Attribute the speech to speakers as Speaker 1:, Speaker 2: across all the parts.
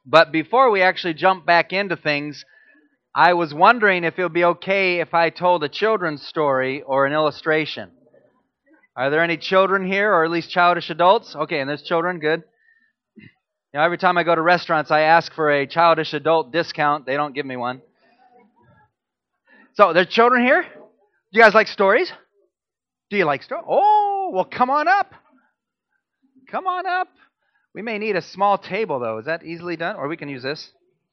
Speaker 1: But before we actually jump back into things, I was wondering if it would be okay if I told a children's story or an illustration. Are there any children here, or at least childish adults? Okay, and there's children, good. Every time I go to restaurants, I ask for a childish adult discount. They don't give me one. So, there's children here? Do you guys like stories? Do you like stories? Oh, well, come on up. Come on up. We may need a small table, though. Is that easily done? Or we can use this.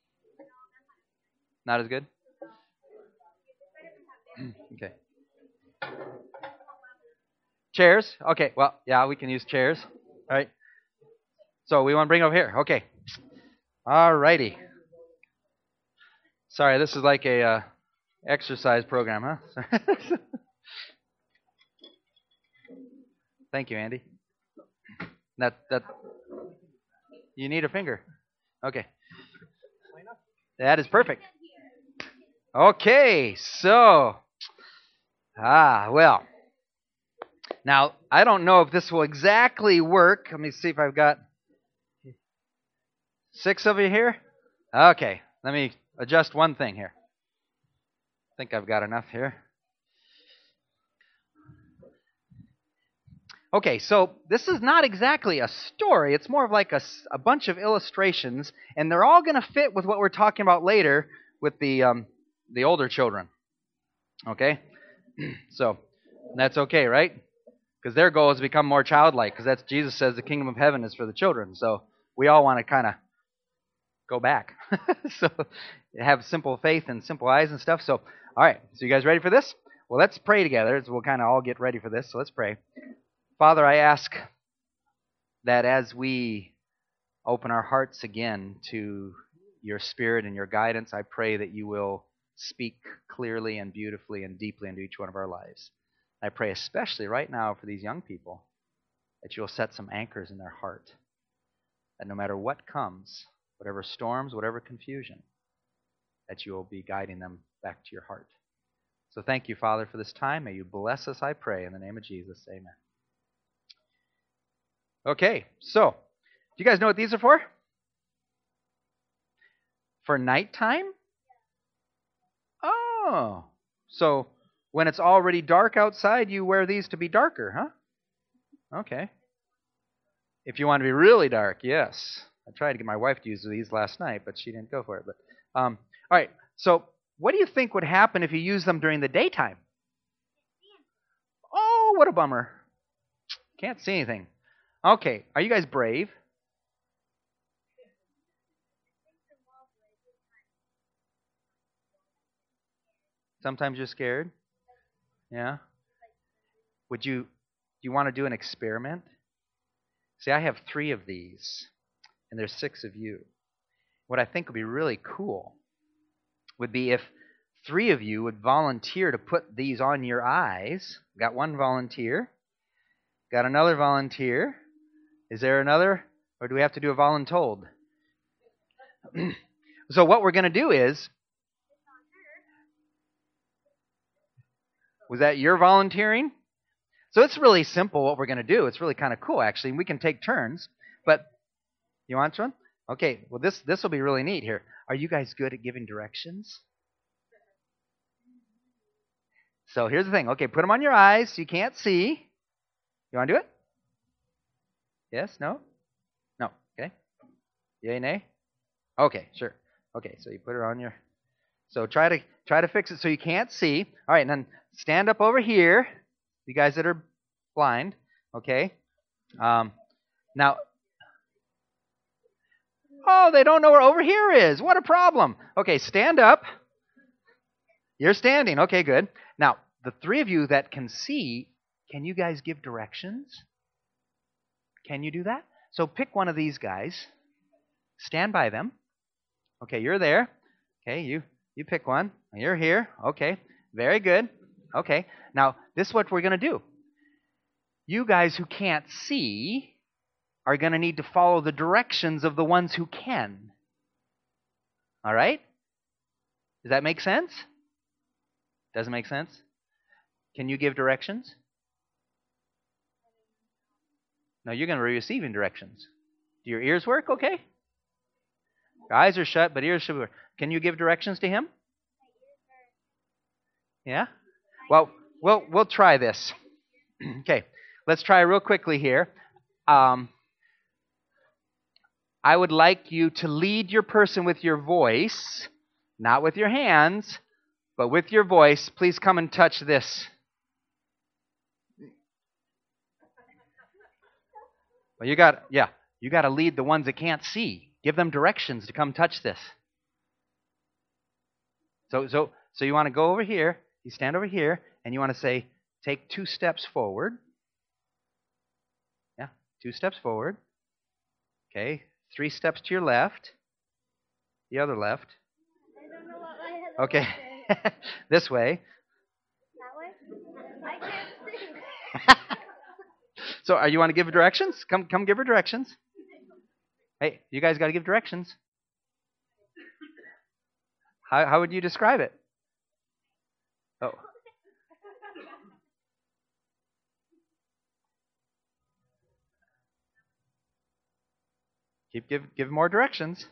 Speaker 1: Not as good? Okay. Chairs? Okay, well, yeah, we can use chairs. All right. So we want to bring it over here. Okay. All righty. Sorry, this is like a exercise program, huh? Thank you, Andy. That you need a finger. Okay. That is perfect. Okay, so well. Now, I don't know if this will exactly work. Let me see if I've got 6 of you here. Okay, let me adjust one thing here. I think I've got enough here. Okay, so this is not exactly a story. It's more of like a bunch of illustrations, and they're all going to fit with what we're talking about later with the older children. Okay? So, that's okay, right? Because their goal is to become more childlike, because that's Jesus says the kingdom of heaven is for the children. So, we all want to kind of go back. So, have simple faith and simple eyes and stuff. So, all right. So, you guys ready for this? Well, let's pray together. So we'll kind of all get ready for this. So, let's pray. Father, I ask that as we open our hearts again to your Spirit and your guidance, I pray that you will speak clearly and beautifully and deeply into each one of our lives. I pray especially right now for these young people that you'll set some anchors in their heart, that no matter what comes, whatever storms, whatever confusion, that you will be guiding them back to your heart. So thank you, Father, for this time. May you bless us, I pray, in the name of Jesus. Amen. Okay, so, do you guys know what these are for? For nighttime? Oh, so when it's already dark outside, you wear these to be darker, huh? Okay. If you want to be really dark, yes. I tried to get my wife to use these last night, but she didn't go for it. But all right, so what do you think would happen if you use them during the daytime? Oh, what a bummer. Can't see anything. Okay, are you guys brave? Sometimes you're scared? Yeah? Do you want to do an experiment? See, I have 3 of these, and there's 6 of you. What I think would be really cool would be if 3 of you would volunteer to put these on your eyes. Got one volunteer. Got another volunteer. Is there another? Or do we have to do a voluntold? So what we're going to do is... Was that your volunteering? So it's really simple what we're going to do. It's really kind of cool, actually. We can take turns. But you want one? Okay, well, this will be really neat here. Are you guys good at giving directions? So here's the thing. Okay, put them on your eyes so you can't see. You want to do it? Yes? No? No. Okay. Yay, nay? Okay, sure. Okay, so you put it on your... So try to fix it so you can't see. All right, and then stand up over here. You guys that are blind, okay? Now... Oh, they don't know where over here is. What a problem. Okay, stand up. You're standing. Okay, good. Now, the 3 of you that can see, can you guys give directions? Can you do that? So pick one of these guys. Stand by them. Okay, you're there. Okay, you pick one. You're here. Okay, very good. Okay, now this is what we're going to do. You guys who can't see are going to need to follow the directions of the ones who can. All right? Does that make sense? Doesn't make sense? Can you give directions? No, you're going to be receiving directions. Do your ears work okay? Your eyes are shut, but ears should be open. Can you give directions to him? Yeah? Well, we'll try this. Okay, let's try real quickly here. I would like you to lead your person with your voice, not with your hands, but with your voice. Please come and touch this. Well, you got to lead the ones that can't see. Give them directions to come touch this. So you want to go over here. You stand over here, and you want to say, take 2 steps forward. Yeah, 2 steps forward. Okay, 3 steps to your left. The other left.
Speaker 2: I don't know what my
Speaker 1: Okay, this way.
Speaker 2: That way? I can't see.
Speaker 1: So, you want to give her directions? Come give her directions. Hey, you guys got to give directions. How would you describe it? Oh. Give more directions.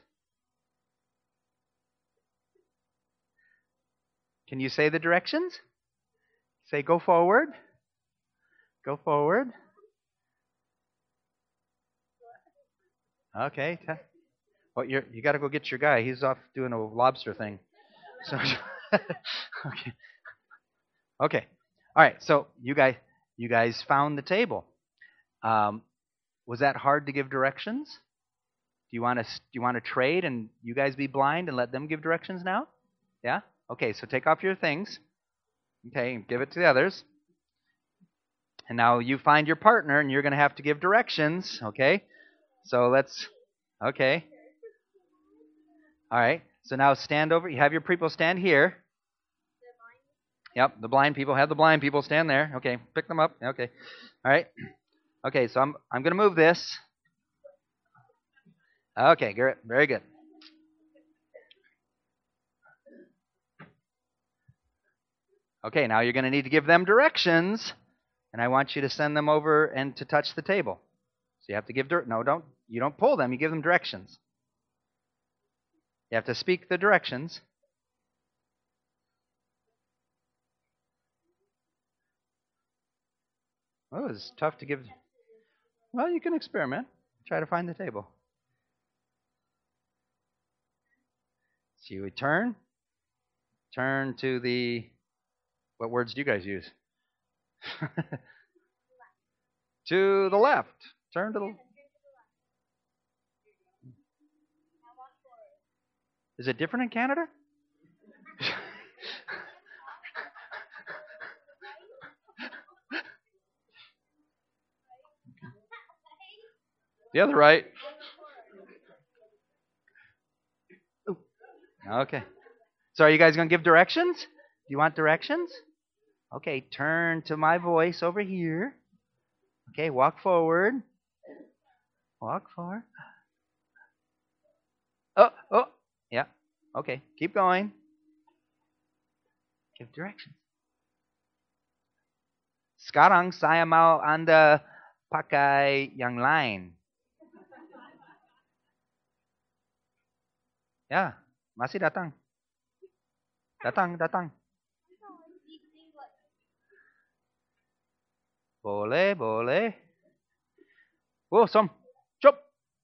Speaker 1: Can you say the directions? Say go forward. Go forward. Okay. Well, you got to go get your guy. He's off doing a lobster thing. So, okay. Okay. All right. So you guys found the table. Was that hard to give directions? Do you want to trade and you guys be blind and let them give directions now? Yeah. Okay. So take off your things. Okay, and give it to the others. And now you find your partner, and you're going to have to give directions. Okay. So let's. Okay. All right. So now stand over. You have your people stand here. Yep, the blind people. Have the blind people stand there. Okay, pick them up. Okay. All right. Okay, so I'm going to move this. Okay, very good. Okay, now you're going to need to give them directions, and I want you to send them over and to touch the table. So you have to give you don't pull them. You give them directions. You have to speak the directions. Oh, it's tough to give. Well, you can experiment. Try to find the table. So you would turn to the. What words do you guys use? To the left. Turn to the. Is it different in Canada? The other right. Okay. So are you guys going to give directions? Do you want directions? Okay, turn to my voice over here. Okay, walk forward. Walk forward. Oh. Yeah. Okay, keep going. Give directions. Sekarang saya mau Anda pakai yang lain. Ya, masih datang. Datang. Boleh. Oh, Chup,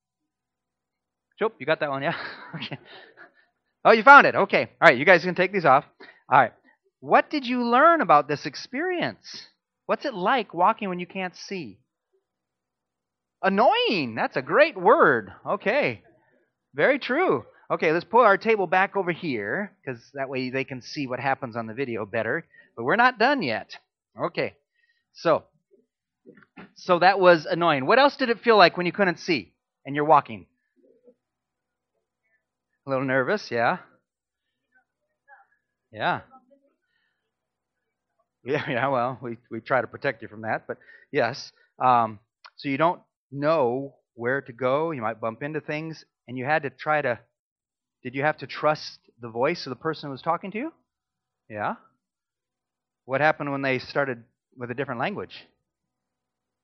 Speaker 1: you got that one, yeah? Okay. Oh, you found it. Okay. All right, you guys can take these off. All right. What did you learn about this experience? What's it like walking when you can't see? Annoying. That's a great word. Okay. Very true. Okay, let's pull our table back over here, because that way they can see what happens on the video better. But we're not done yet. Okay. So that was annoying. What else did it feel like when you couldn't see and you're walking? A little nervous, yeah. Yeah. Yeah, well, we try to protect you from that, but yes. So you don't know where to go. You might bump into things, and you had to did you have to trust the voice of the person who was talking to you? Yeah. What happened when they started with a different language?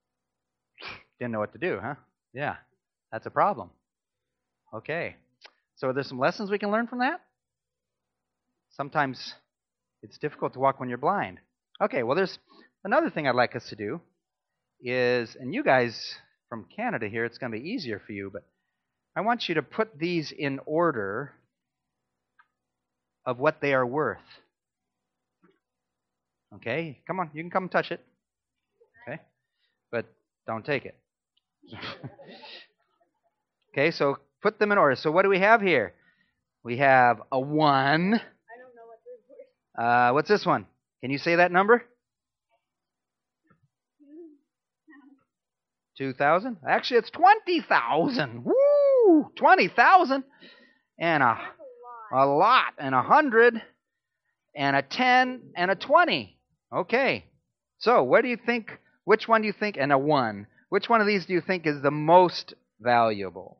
Speaker 1: Didn't know what to do, huh? Yeah, that's a problem. Okay. So are there some lessons we can learn from that? Sometimes it's difficult to walk when you're blind. Okay, well, there's another thing I'd like us to do is, and you guys from Canada here, it's going to be easier for you, but I want you to put these in order of what they are worth. Okay, come on, you can come touch it. Okay, but don't take it. Okay, so put them in order. So what do we have here? We have a 1.
Speaker 2: I don't know what this is.
Speaker 1: What's this one? Can you say that number? 2,000? Actually, it's 20,000. Woo! 20,000. And
Speaker 2: That's
Speaker 1: a lot. And 100. And a 10. And a 20. Okay. So what do you think? Which one do you think? And a 1. Which one of these do you think is the most valuable?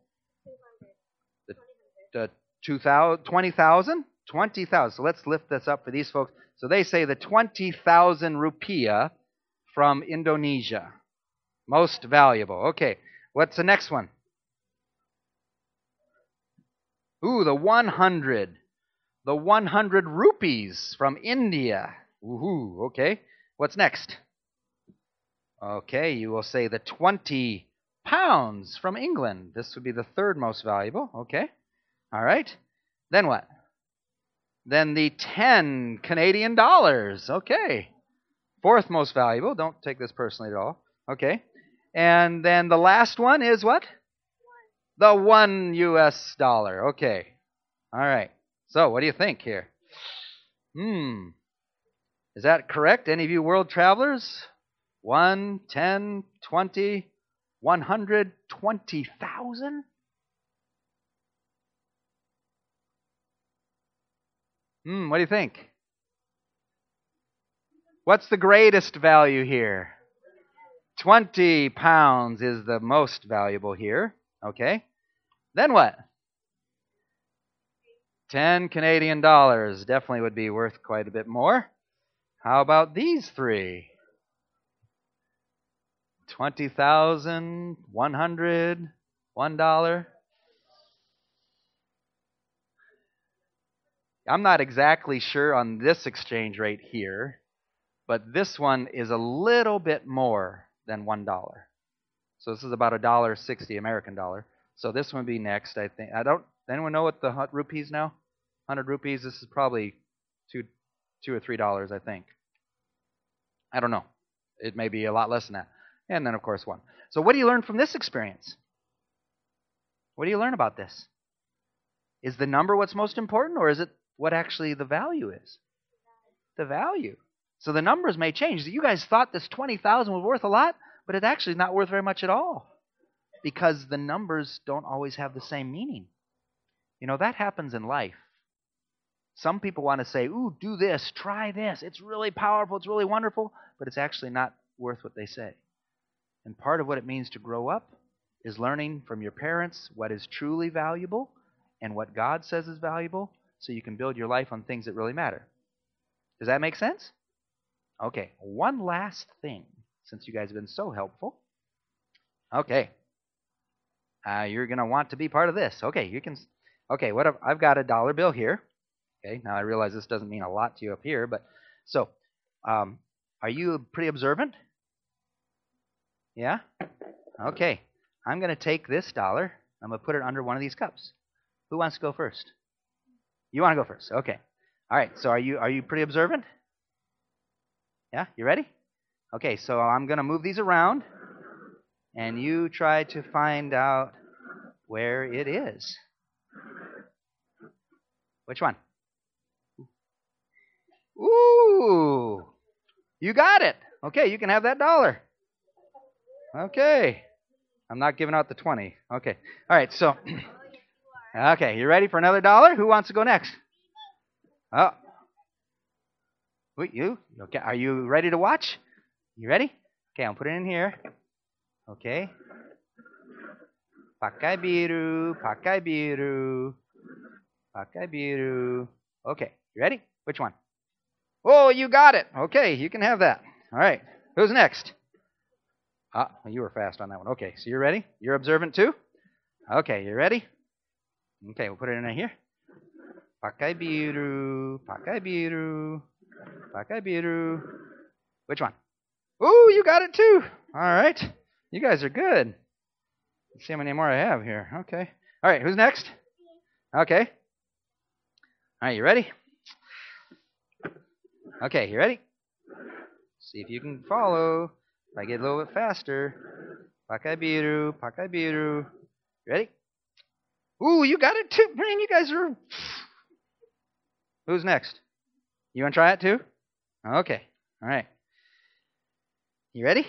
Speaker 1: The 20,000? 20,000. So let's lift this up for these folks. So they say the 20,000 rupiah from Indonesia. Most valuable. Okay. What's the next one? Ooh, the 100. The 100 rupees from India. Ooh, okay. What's next? Okay, you will say the 20 pounds from England. This would be the third most valuable. Okay. All right. Then what? Then the 10 Canadian dollars. Okay. Fourth most valuable. Don't take this personally at all. Okay. And then the last one is what? The 1 US dollar. Okay. All right. So what do you think here? Is that correct? Any of you world travelers? 1, 10, 20, 100, 20,000? What do you think? What's the greatest value here? 20 pounds is the most valuable here. Okay. Then what? 10 Canadian dollars definitely would be worth quite a bit more. How about these three? 20,000, 100, $1. I'm not exactly sure on this exchange rate here, but this one is a little bit more than $1. So this is about $1.60 American dollar. So this one would be next, I think. Anyone know what the rupees now? 100 rupees. This is probably $2 or $3, I think. I don't know. It may be a lot less than that. And then, of course, 1. So what do you learn from this experience? What do you learn about this? Is the number what's most important, or is it what actually the value is? The value. So the numbers may change. You guys thought this 20,000 was worth a lot, but it's actually not worth very much at all, because the numbers don't always have the same meaning. You know, that happens in life. Some people want to say, ooh, do this, try this. It's really powerful, it's really wonderful, but it's actually not worth what they say. And part of what it means to grow up is learning from your parents what is truly valuable and what God says is valuable, so you can build your life on things that really matter. Does that make sense? Okay, one last thing, since you guys have been so helpful. Okay, you're going to want to be part of this. Okay, you can. Okay, I've got a dollar bill here. Okay, now I realize this doesn't mean a lot to you up here, but so, are you pretty observant? Yeah? Okay, I'm going to take this dollar. I'm going to put it under one of these cups. Who wants to go first? You want to go first? Okay. All right, so are you pretty observant? Yeah, you ready? Okay, so I'm going to move these around, and you try to find out where it is. Which one? Ooh, you got it. Okay, you can have that dollar. Okay. I'm not giving out the 20. Okay. All right, so, okay, you ready for another dollar? Who wants to go next? Oh. Wait, you? Okay, are you ready to watch? You ready? Okay, I'll put it in here. Okay. Pakai biru, pakai biru, pakai biru. Okay, you ready? Which one? Oh, you got it. Okay, you can have that. All right. Who's next? You were fast on that one. Okay, so you're ready? You're observant too? Okay, you ready? Okay, we'll put it in right here. Pakaibiru, pakaibiru, pakaibiru. Which one? Ooh, you got it too. All right. You guys are good. Let's see how many more I have here. Okay. All right, who's next? Okay. All right, you ready? Okay, you ready? See if you can follow. If I get a little bit faster. Pakaibiru, pakaibiru. Ready? Ooh, you got it too. Man, you guys are... Who's next? You want to try it too? Okay. All right. You ready?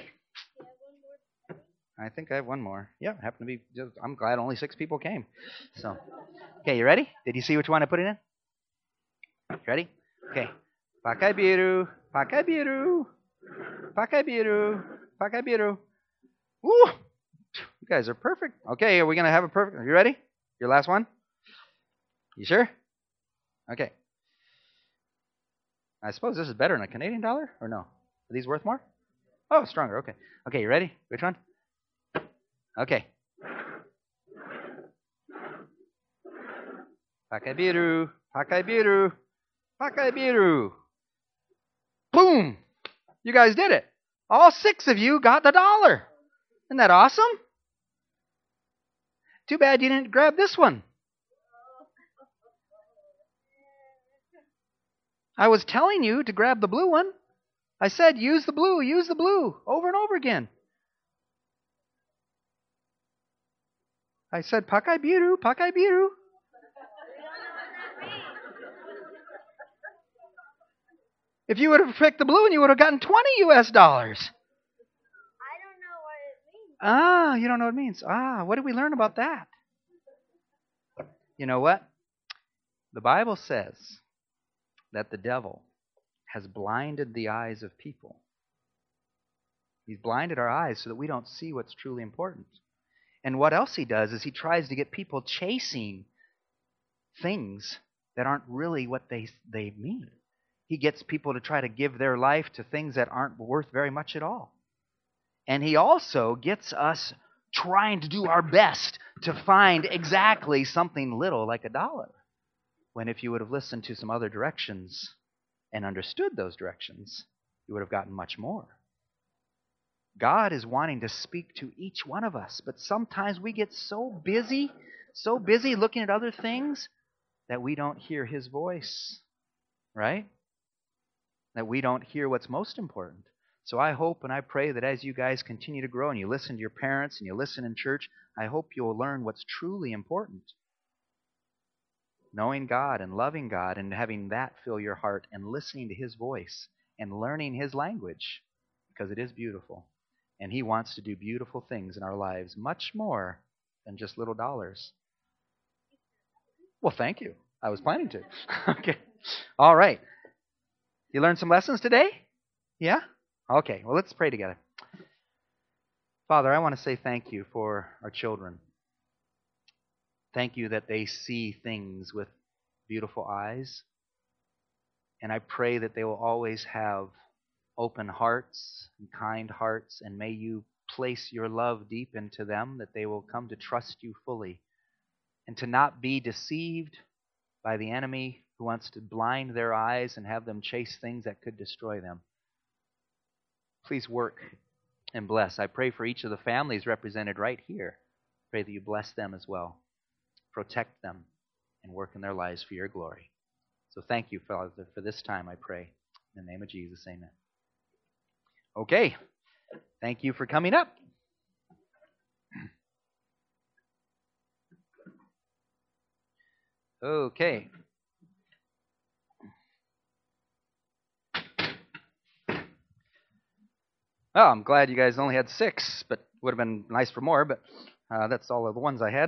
Speaker 1: I think I have one more. Yeah, happened to be... I'm glad only 6 people came. So, okay, you ready? Did you see which one I put it in? You ready? Okay. Pakaibiru, pakaibiru, pakaibiru, pakaibiru. Woo! You guys are perfect. Okay, are we going to have a perfect... Are you ready? Your last one? You sure? Okay. I suppose this is better than a Canadian dollar, or no? Are these worth more? Oh, stronger. Okay. Okay, you ready? Which one? Okay. Pakaibiru, pakaibiru, pakaibiru. Boom! You guys did it. All 6 of you got the dollar. Isn't that awesome? Too bad you didn't grab this one. I was telling you to grab the blue one. I said, use the blue, over and over again. I said, pakaibiru, pakaibiru. If you would have picked the blue one, you would have gotten $20 US.
Speaker 2: I don't know what it means.
Speaker 1: Ah, you don't know what it means. Ah, what did we learn about that? You know what? The Bible says that the devil has blinded the eyes of people. He's blinded our eyes so that we don't see what's truly important. And what else he does is he tries to get people chasing things that aren't really what they mean. He gets people to try to give their life to things that aren't worth very much at all. And he also gets us trying to do our best to find exactly something little like a dollar. When if you would have listened to some other directions and understood those directions, you would have gotten much more. God is wanting to speak to each one of us, but sometimes we get so busy looking at other things that we don't hear his voice, right? That we don't hear what's most important. So I hope and I pray that as you guys continue to grow and you listen to your parents and you listen in church, I hope you'll learn what's truly important. Knowing God and loving God and having that fill your heart and listening to his voice and learning his language, because it is beautiful. And he wants to do beautiful things in our lives, much more than just little dollars. Well, thank you. I was planning to. Okay. All right. You learned some lessons today? Yeah? Okay. Well, let's pray together. Father, I want to say thank you for our children. Thank you that they see things with beautiful eyes. And I pray that they will always have open hearts and kind hearts, and may you place your love deep into them, that they will come to trust you fully and to not be deceived by the enemy who wants to blind their eyes and have them chase things that could destroy them. Please work and bless. I pray for each of the families represented right here. Pray that you bless them as well. Protect them and work in their lives for your glory. So thank you, Father, for this time, I pray. In the name of Jesus, amen. Okay. Thank you for coming up. Okay. Oh, I'm glad you guys only had 6, but would have been nice for more, but that's all of the ones I had.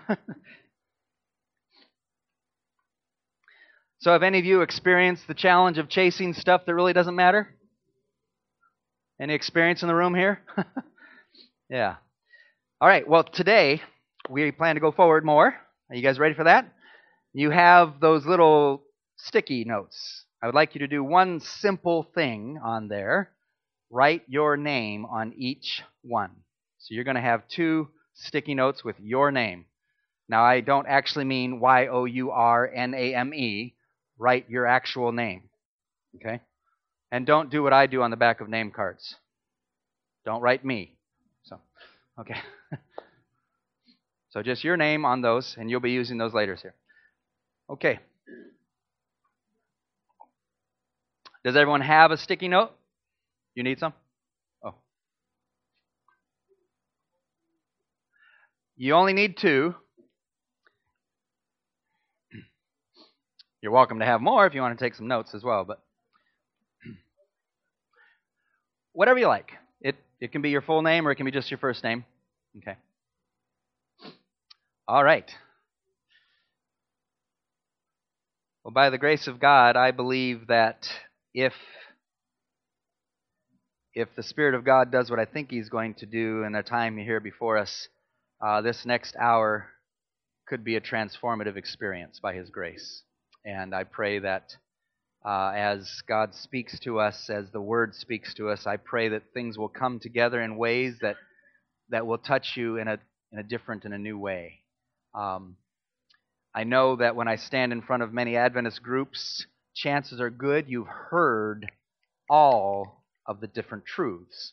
Speaker 1: So have any of you experienced the challenge of chasing stuff that really doesn't matter? Any experience in the room here? Yeah. All right, well, today we plan to go forward more. Are you guys ready for that? You have those little sticky notes. I would like you to do one simple thing on there. Write your name on each one. So you're going to have 2 sticky notes with your name. Now, I don't actually mean Yourname. Write your actual name, okay? And don't do what I do on the back of name cards. Don't write me. So, okay. So just your name on those, and you'll be using those later here. Okay. Does everyone have a sticky note? You need some? Oh. You only need 2. You're welcome to have more if you want to take some notes as well, but whatever you like. It can be your full name or it can be just your first name. Okay. All right. Well, by the grace of God, I believe that if the Spirit of God does what I think He's going to do in the time here before us, this next hour could be a transformative experience by His grace. And I pray that as God speaks to us, as the Word speaks to us, I pray that things will come together in ways that will touch you in a different and a new way. I know that when I stand in front of many Adventist groups, chances are good you've heard all of the different truths.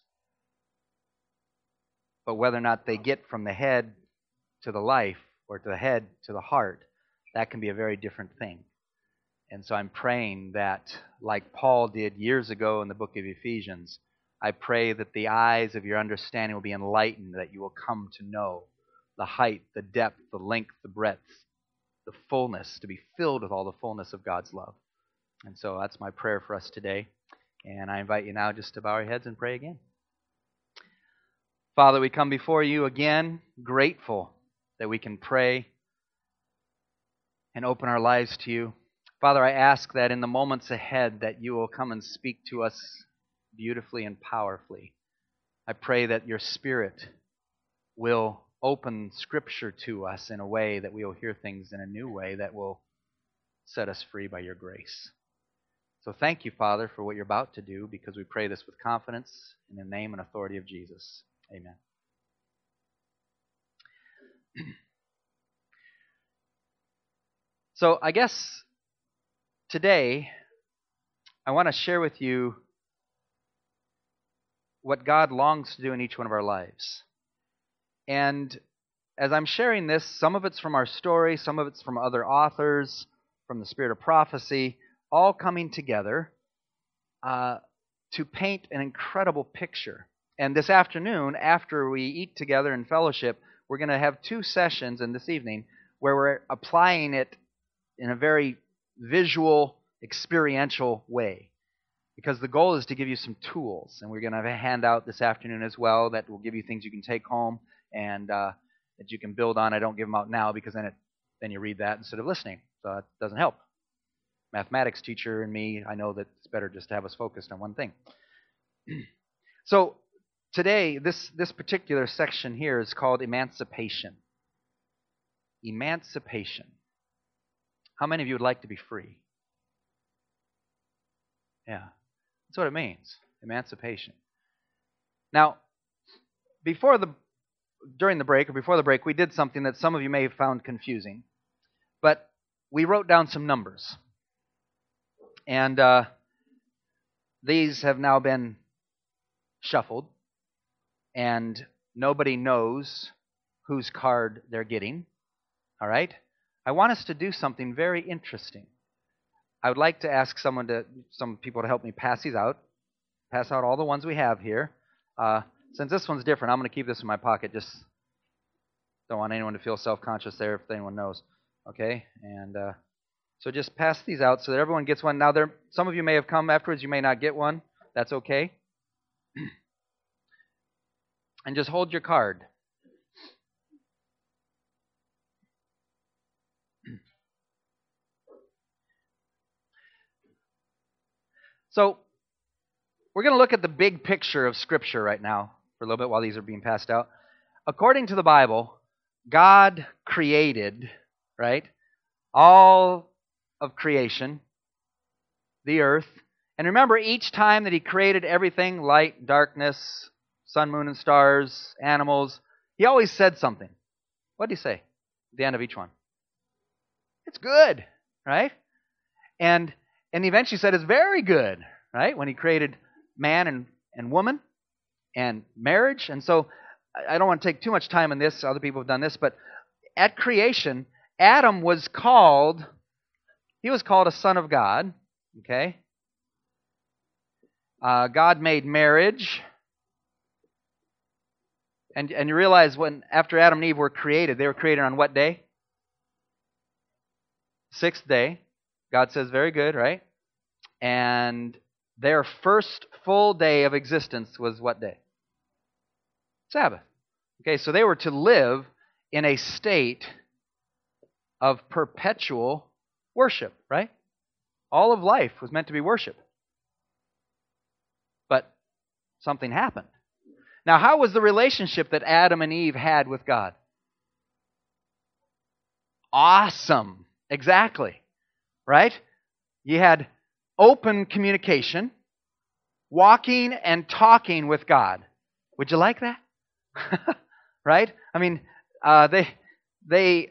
Speaker 1: But whether or not they get from the head to the life or to the head to the heart, that can be a very different thing. And so I'm praying that, like Paul did years ago in the book of Ephesians, I pray that the eyes of your understanding will be enlightened, that you will come to know the height, the depth, the length, the breadth, the fullness, to be filled with all the fullness of God's love. And so that's my prayer for us today. And I invite you now just to bow your heads and pray again. Father, we come before you again, grateful that we can pray and open our lives to you. Father, I ask that in the moments ahead that you will come and speak to us beautifully and powerfully. I pray that your Spirit will open Scripture to us in a way that we will hear things in a new way that will set us free by your grace. So thank you, Father, for what you're about to do, because we pray this with confidence in the name and authority of Jesus. Amen. So I guess today I want to share with you what God longs to do in each one of our lives. And as I'm sharing this, some of it's from our story, some of it's from other authors, from the Spirit of Prophecy, all coming together to paint an incredible picture. And this afternoon, after we eat together in fellowship, we're going to have 2 sessions in this evening where we're applying it in a very visual, experiential way. Because the goal is to give you some tools. And we're going to have a handout this afternoon as well that will give you things you can take home and that you can build on. I don't give them out now because then you read that instead of listening. So it doesn't help. Mathematics teacher and me, I know that it's better just to have us focused on one thing. So today, this particular section here is called Emancipation. Emancipation. How many of you would like to be free? Yeah, that's what it means, emancipation. Now, during the break, we did something that some of you may have found confusing, but we wrote down some numbers. And these have now been shuffled, and nobody knows whose card they're getting. All right? I want us to do something very interesting. I would like to ask some people to help me pass these out. Pass out all the ones we have here. Since this one's different, I'm going to keep this in my pocket. Just don't want anyone to feel self-conscious there if anyone knows. Okay? And so just pass these out so that everyone gets one. Now, some of you may have come afterwards. You may not get one. That's okay. And just hold your card. So we're going to look at the big picture of Scripture right now for a little bit while these are being passed out. According to the Bible, God created, right, all of creation, the earth. And remember, each time that He created everything, light, darkness, sun, moon, and stars, animals, He always said something. What did He say? The end of each one. It's good, right? And eventually said it's very good, right? When he created man and woman and marriage. And so I don't want to take too much time on this. Other people have done this. But at creation, Adam was called, he was called a son of God. Okay? God made marriage. And you realize when after Adam and Eve were created, they were created on what day? Sixth day. God says, very good, right? And their first full day of existence was what day? Sabbath. Okay, so they were to live in a state of perpetual worship, right? All of life was meant to be worship. But something happened. Now, how was the relationship that Adam and Eve had with God? Awesome. Exactly. Right? You had open communication, walking and talking with God. Would you like that? Right? I mean, they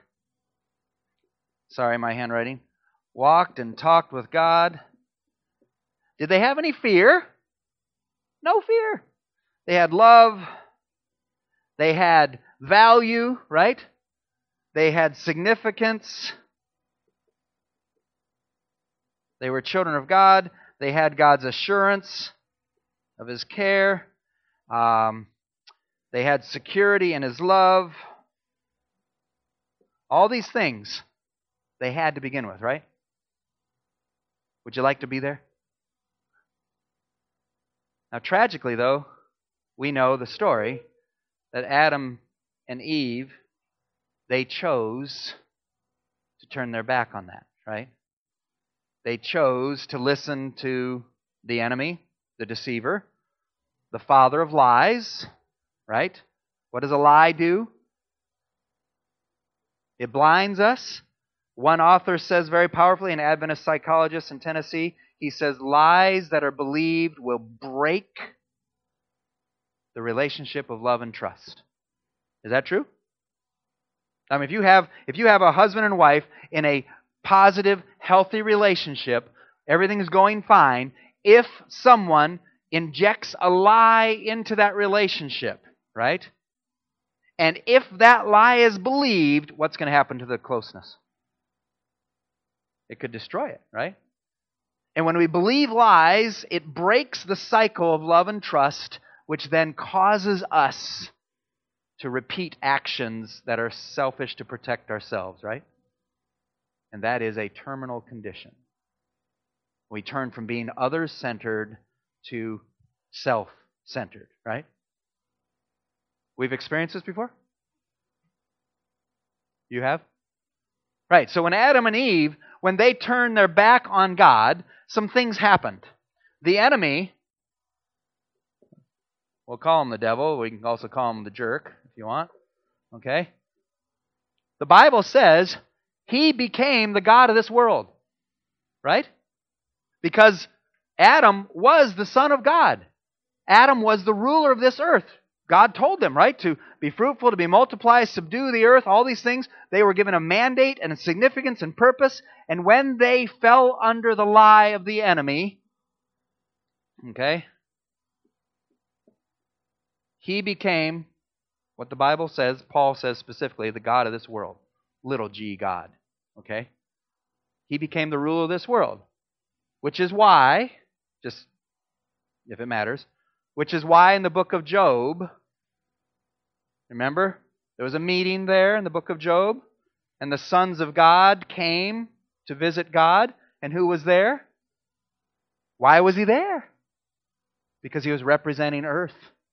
Speaker 1: sorry, my handwriting. Walked and talked with God. Did they have any fear? No fear. They had love. They had value, right? They had significance. They were children of God. They had God's assurance of His care. They had security in His love. All these things they had to begin with, right? Would you like to be there? Now, tragically, though, we know the story that Adam and Eve, they chose to turn their back on that, right? They chose to listen to the enemy, the deceiver, the father of lies, right? What does a lie do? It blinds us. One author says very powerfully, an Adventist psychologist in Tennessee, he says, lies that are believed will break the relationship of love and trust. Is that true? I mean, if you have a husband and wife in a positive, healthy relationship, everything is going fine. If someone injects a lie into that relationship, right? And if that lie is believed, what's going to happen to the closeness? It could destroy it, right? And when we believe lies, it breaks the cycle of love and trust, which then causes us to repeat actions that are selfish to protect ourselves, right? And that is a terminal condition. We turn from being others-centered to self-centered, right? We've experienced this before? You have? Right, so when Adam and Eve, when they turned their back on God, some things happened. The enemy, we'll call him the devil, we can also call him the jerk if you want, okay? The Bible says he became the god of this world, right? Because Adam was the son of God. Adam was the ruler of this earth. God told them, right, to be fruitful, to be multiplied, subdue the earth, all these things. They were given a mandate and a significance and purpose. And when they fell under the lie of the enemy, okay, he became what the Bible says, Paul says specifically, the god of this world. Little g God, okay? He became the ruler of this world, which is why, just if it matters, which is why in the book of Job, remember, there was a meeting there in the book of Job, and the sons of God came to visit God, and who was there? Why was he there? Because he was representing earth.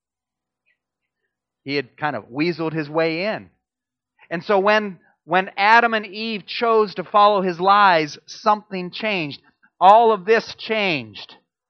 Speaker 1: He had kind of weaseled his way in. And so when Adam and Eve chose to follow his lies, something changed. All of this changed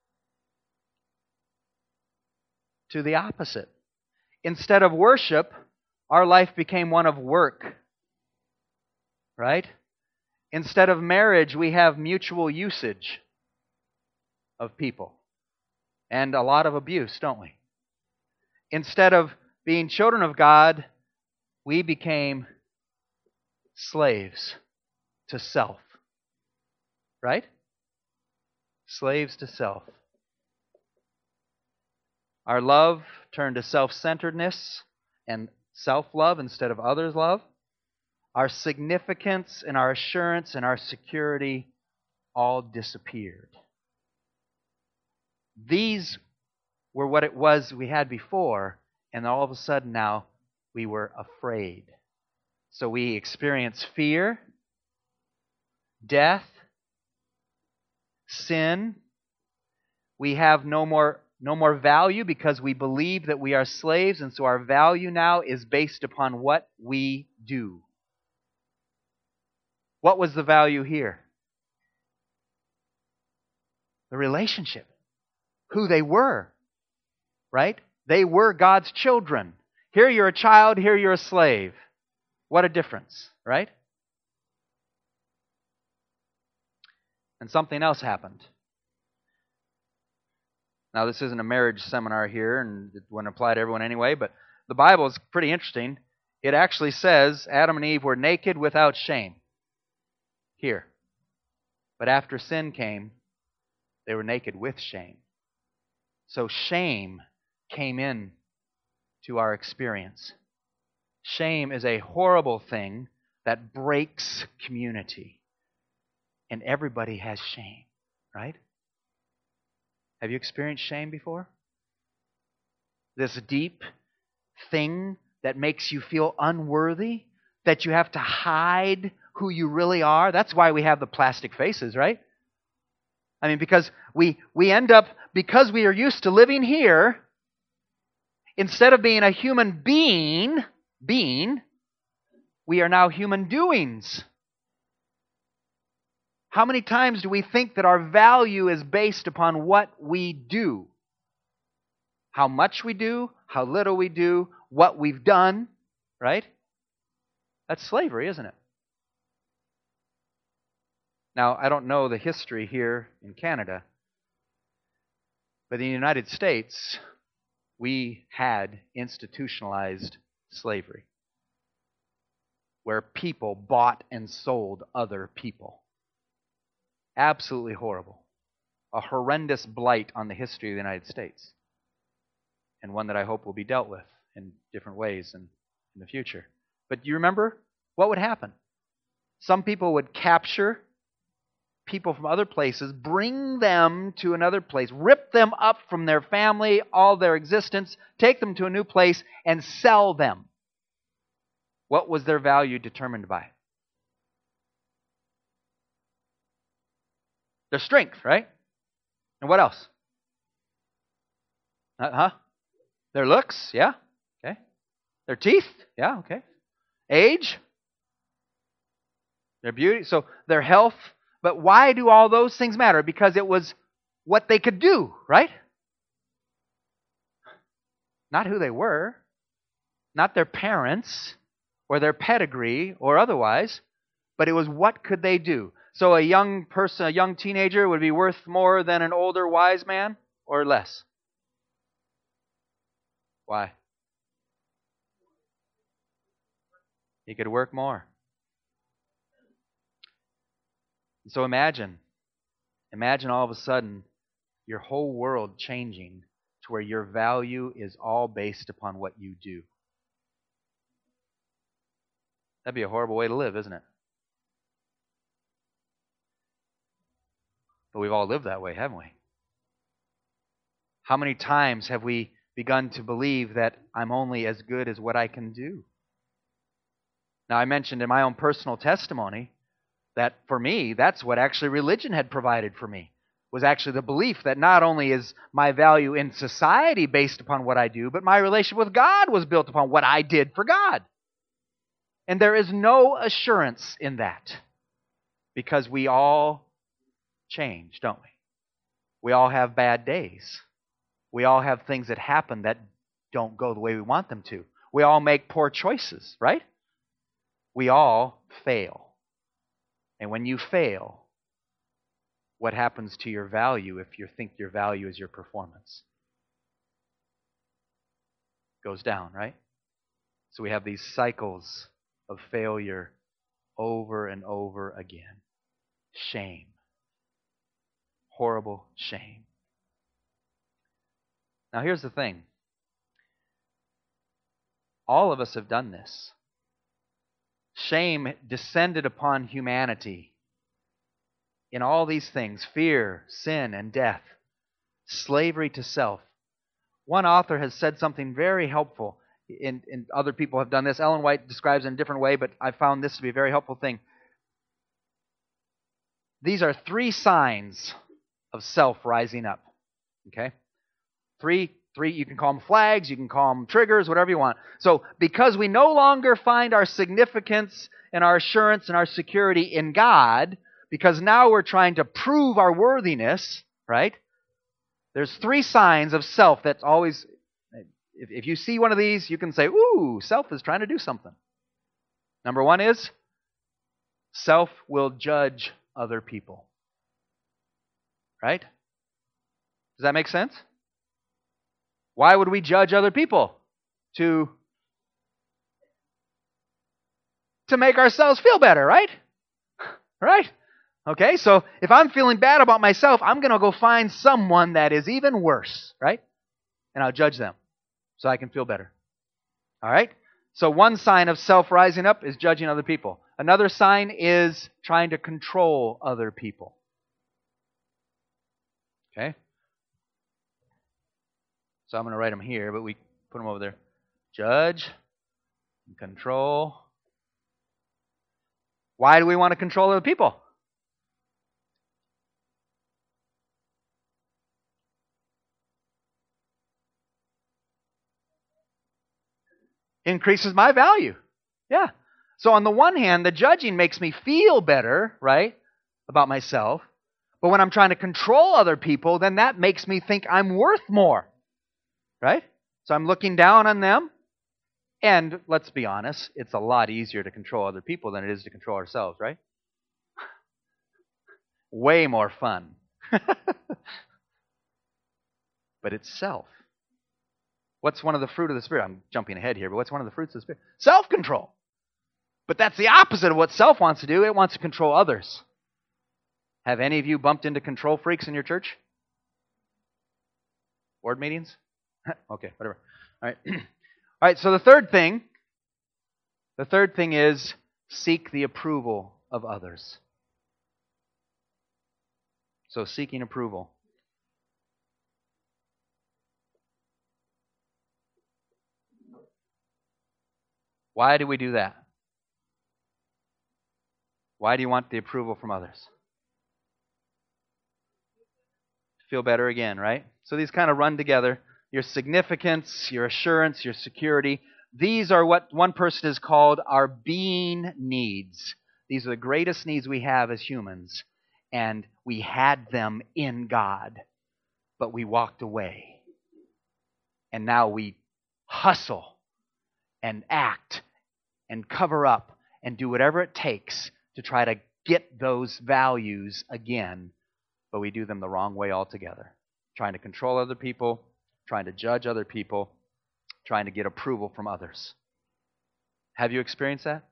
Speaker 1: to the opposite. Instead of worship, our life became one of work. Right? Instead of marriage, we have mutual usage of people. And a lot of abuse, don't we? Instead of being children of God, we became slaves to self. Right? Slaves to self. Our love turned to self-centeredness and self-love instead of others' love. Our significance and our assurance and our security all disappeared. These were what it was we had before, and all of a sudden now we were afraid. So we experience fear, death, sin. We have no more value because we believe that we are slaves, and so our value now is based upon what we do. What was the value here? The relationship. Who they were. Right? They were God's children. Here you're a child, here you're a slave. What a difference, right? And something else happened. Now, this isn't a marriage seminar here, and it wouldn't apply to everyone anyway, but the Bible is pretty interesting. It actually says Adam and Eve were naked without shame. Here. But after sin came, they were naked with shame. So shame came in to our experience. Shame is a horrible thing that breaks community. And everybody has shame, right? Have you experienced shame before? This deep thing that makes you feel unworthy, that you have to hide who you really are. That's why we have the plastic faces, right? I mean, because we end up, because we are used to living here, instead of being a human being, we are now human doings. How many times do we think that our value is based upon what we do? How much we do, how little we do, what we've done, right? That's slavery, isn't it? Now, I don't know the history here in Canada, but in the United States, we had institutionalized slavery, where people bought and sold other people. Absolutely horrible. A horrendous blight on the history of the United States, and one that I hope will be dealt with in different ways in the future. But do you remember what would happen? Some people would capture people from other places, bring them to another place, rip them up from their family, all their existence, take them to a new place, and sell them. What was their value determined by? Their strength, right? And what else? Their looks, yeah, okay. Their teeth, yeah, okay. Age, their beauty, so their health. But why do all those things matter? Because it was what they could do, right? Not who they were, not their parents or their pedigree or otherwise, but it was what could they do. So a young person, a young teenager would be worth more than an older wise man or less? Why? He could work more. So imagine all of a sudden your whole world changing to where your value is all based upon what you do. That'd be a horrible way to live, isn't it? But we've all lived that way, haven't we? How many times have we begun to believe that I'm only as good as what I can do? Now, I mentioned in my own personal testimony that for me, that's what actually religion had provided for me, was actually the belief that not only is my value in society based upon what I do, but my relationship with God was built upon what I did for God. And there is no assurance in that, because we all change, don't we? We all have bad days. We all have things that happen that don't go the way we want them to. We all make poor choices, right? We all fail. And when you fail, what happens to your value if you think your value is your performance? It goes down, right? So we have these cycles of failure over and over again. Shame. Horrible shame. Now here's the thing. All of us have done this. Shame descended upon humanity in all these things: fear, sin, and death, slavery to self. One author has said something very helpful, and other people have done this. Ellen White describes it in a different way, but I found this to be a very helpful thing. These are 3 signs of self rising up. Okay? Three, you can call them flags, you can call them triggers, whatever you want. So, because we no longer find our significance and our assurance and our security in God, because now we're trying to prove our worthiness, right? There's 3 signs of self that's always, if you see one of these, you can say, ooh, self is trying to do something. Number 1 is, self will judge other people. Right? Does that make sense? Why would we judge other people? To make ourselves feel better, right? Right? Okay, so if I'm feeling bad about myself, I'm going to go find someone that is even worse, right? And I'll judge them so I can feel better. All right? So one sign of self rising up is judging other people. Another sign is trying to control other people. Okay? So I'm going to write them here, but we put them over there. Judge, control. Why do we want to control other people? Increases my value. Yeah. So on the one hand, the judging makes me feel better, right, about myself. But when I'm trying to control other people, then that makes me think I'm worth more. Right? So I'm looking down on them. And let's be honest, it's a lot easier to control other people than it is to control ourselves, right? Way more fun. But it's self. What's one of the fruit of the Spirit? I'm jumping ahead here, but what's one of the fruits of the Spirit? Self-control. But that's the opposite of what self wants to do. It wants to control others. Have any of you bumped into control freaks in your church? Board meetings? Okay, whatever. All right. All right, so the third thing is seek the approval of others. So seeking approval. Why do we do that? Why do you want the approval from others? Feel better again, right? So these kind of run together. Your significance, your assurance, your security. These are what one person has called our being needs. These are the greatest needs we have as humans. And we had them in God, but we walked away. And now we hustle and act and cover up and do whatever it takes to try to get those values again, but we do them the wrong way altogether. Trying to control other people, trying to judge other people, trying to get approval from others. Have you experienced that?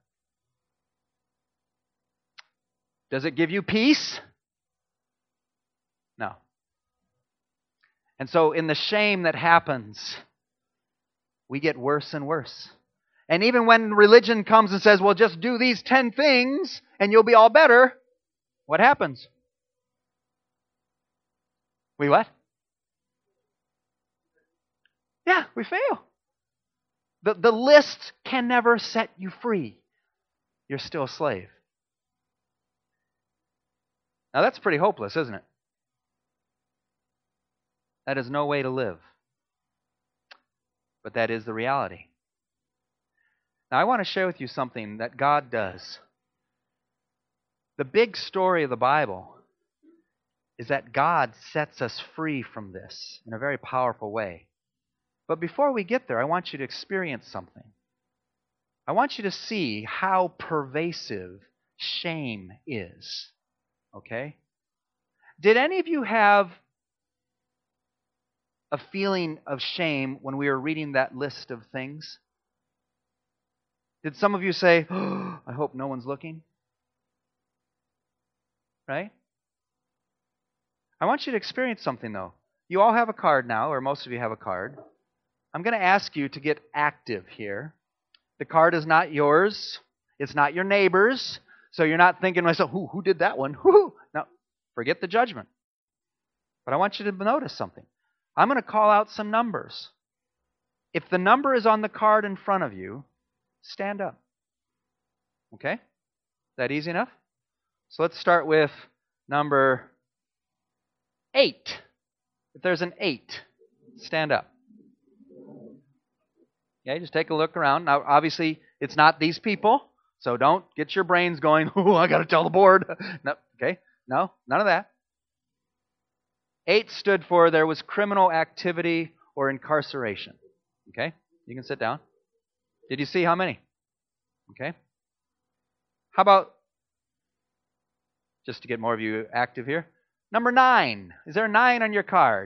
Speaker 1: Does it give you peace? No. And so in the shame that happens, we get worse and worse. And even when religion comes and says, well, just do these 10 things and you'll be all better, what happens? We what? Yeah, we fail. The list can never set you free. You're still a slave. Now that's pretty hopeless, isn't it? That is no way to live. But that is the reality. Now I want to share with you something that God does. The big story of the Bible is that God sets us free from this in a very powerful way. But before we get there, I want you to experience something. I want you to see how pervasive shame is. Okay? Did any of you have a feeling of shame when we were reading that list of things? Did some of you say, oh, I hope no one's looking? right? I want you to experience something, though. You all have a card now, or most of you have a card. I'm going to ask you to get active here. The card is not yours. It's not your neighbor's. So you're not thinking to myself, who did that one? Who? No, forget the judgment. But I want you to notice something. I'm going to call out some numbers. If the number is on the card in front of you, stand up. Okay? Is that easy enough? So let's start with number 8. If there's an 8, stand up. Okay, just take a look around. Now, obviously, it's not these people, so don't get your brains going, oh, I got to tell the board. No, okay, no, none of that. 8 stood for there was criminal activity or incarceration. Okay, you can sit down. Did you see how many? Okay. How about, just to get more of you active here, number 9. Is there a 9 on your card?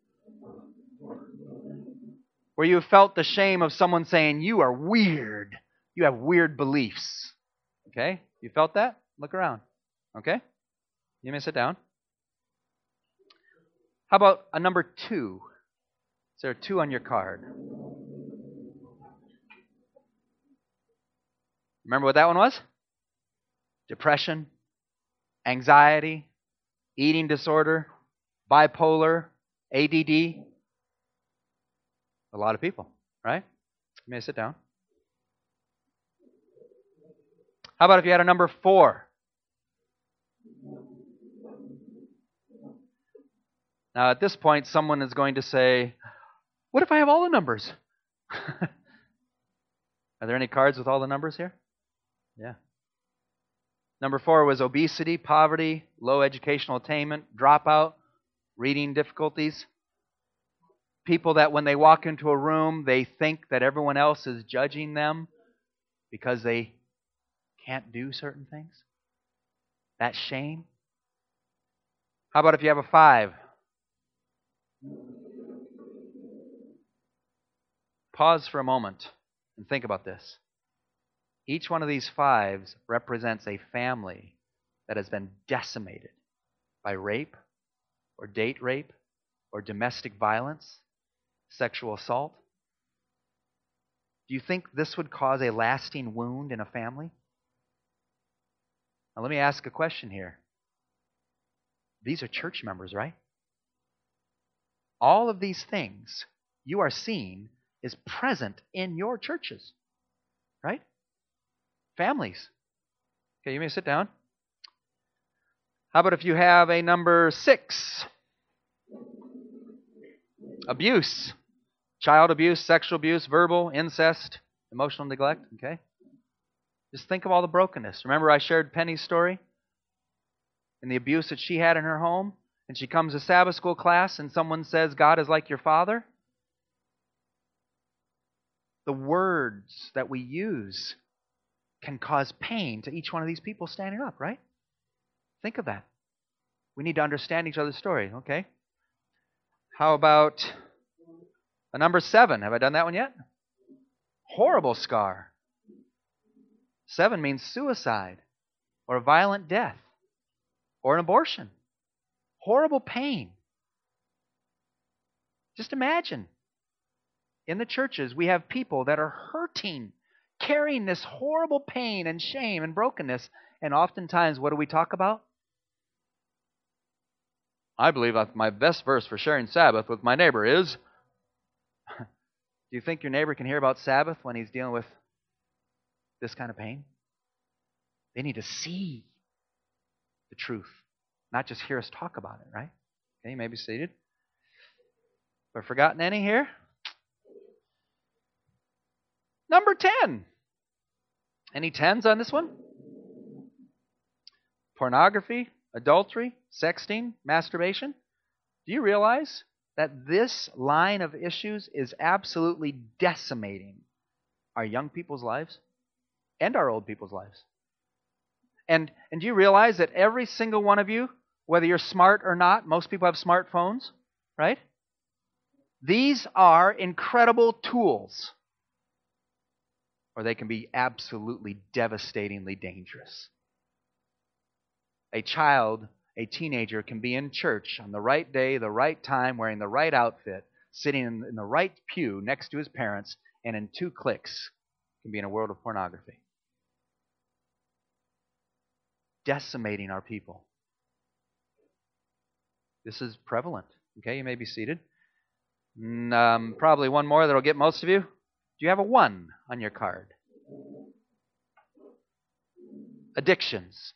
Speaker 1: Where you felt the shame of someone saying, you are weird. You have weird beliefs. Okay? You felt that? Look around. Okay? You may sit down. How about a number 2? Is there a 2 on your card? Remember what that one was? Depression, anxiety, eating disorder, bipolar, ADD. A lot of people, right? You may sit down. How about if you had a number 4? Now, at this point, someone is going to say, what if I have all the numbers? Are there any cards with all the numbers here? Yeah. Number 4 was obesity, poverty, low educational attainment, dropout, reading difficulties. People that when they walk into a room, they think that everyone else is judging them because they can't do certain things. That shame. How about if you have a 5? Pause for a moment and think about this. Each one of these 5s represents a family that has been decimated by rape or date rape or domestic violence, sexual assault. Do you think this would cause a lasting wound in a family? Now let me ask a question here. These are church members, right? All of these things you are seeing is present in your churches, right? Families. Okay, you may sit down. How about if you have a number 6? Abuse. Child abuse, sexual abuse, verbal, incest, emotional neglect, okay? Just think of all the brokenness. Remember I shared Penny's story? And the abuse that she had in her home? And she comes to Sabbath school class and someone says, God is like your father? The words that we use can cause pain to each one of these people standing up, right? Think of that. We need to understand each other's story, okay? How about a number 7? Have I done that one yet? Horrible scar. 7 means suicide or a violent death or an abortion. Horrible pain. Just imagine. In the churches, we have people that are hurting, carrying this horrible pain and shame and brokenness. And oftentimes, what do we talk about? I believe my best verse for sharing Sabbath with my neighbor is, do you think your neighbor can hear about Sabbath when he's dealing with this kind of pain? They need to see the truth, not just hear us talk about it, right? Okay, you may be seated. Have I forgotten any here? Number 10. Any 10s on this one? Pornography, adultery, sexting, masturbation. Do you realize that this line of issues is absolutely decimating our young people's lives and our old people's lives? And do you realize that every single one of you, whether you're smart or not, most people have smartphones, right? These are incredible tools, or they can be absolutely devastatingly dangerous. a child, a teenager can be in church on the right day, the right time, wearing the right outfit, sitting in the right pew next to his parents, and in 2 clicks can be in a world of pornography. Decimating our people. This is prevalent. Okay, you may be seated. Probably one more that'll get most of you. Do you have a 1 on your card? Addictions.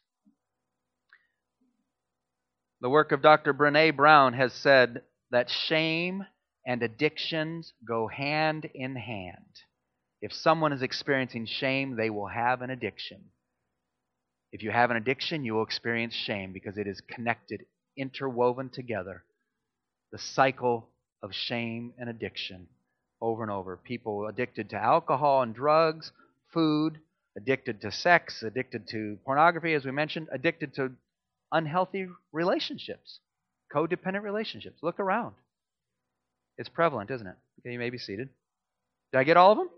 Speaker 1: The work of Dr. Brené Brown has said that shame and addictions go hand in hand. If someone is experiencing shame, they will have an addiction. If you have an addiction, you will experience shame because it is connected, interwoven together. The cycle of shame and addiction over and over. People addicted to alcohol and drugs, food, addicted to sex, addicted to pornography, as we mentioned, addicted to unhealthy relationships, codependent relationships. Look around. It's prevalent, isn't it? Okay, you may be seated. Did I get all of them?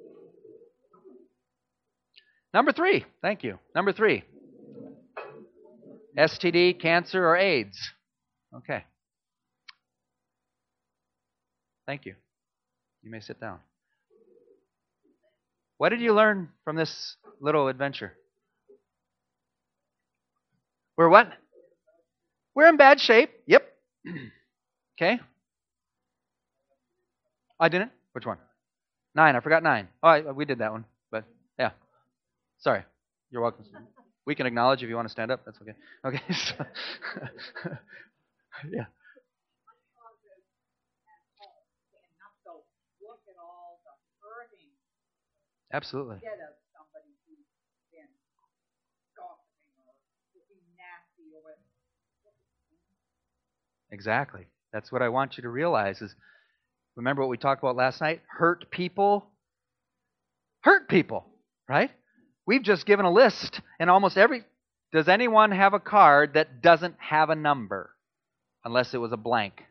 Speaker 1: Number 3. Thank you. Number 3. STD, cancer, or AIDS. Okay. Thank you. You may sit down. What did you learn from this little adventure? We're what? We're in bad shape. Yep. Okay. I didn't? Which one? 9. I forgot 9. Oh, we did that one. But, yeah. Sorry. You're welcome. We can acknowledge if you want to stand up. That's okay. Okay. So, yeah. Absolutely. Exactly. That's what I want you to realize is, remember what we talked about last night? Hurt people. Right? We've just given a list, and almost every... Does anyone have a card that doesn't have a number? Unless it was a blank.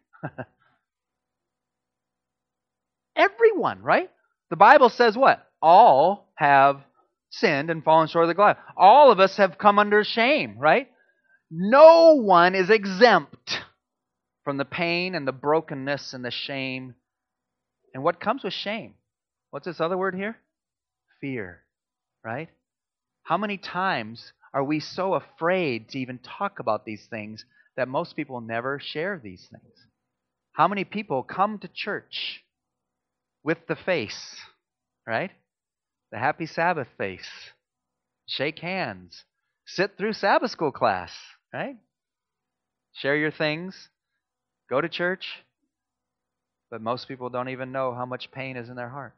Speaker 1: Everyone, right? The Bible says what? All have sinned and fallen short of the glory. All of us have come under shame, right? No one is exempt from the pain and the brokenness and the shame. And what comes with shame? What's this other word here? Fear, right? How many times are we so afraid to even talk about these things that most people never share these things? How many people come to church with the face, right? The happy Sabbath face. Shake hands. Sit through Sabbath school class, right? Share your things. Go to church. But most people don't even know how much pain is in their heart.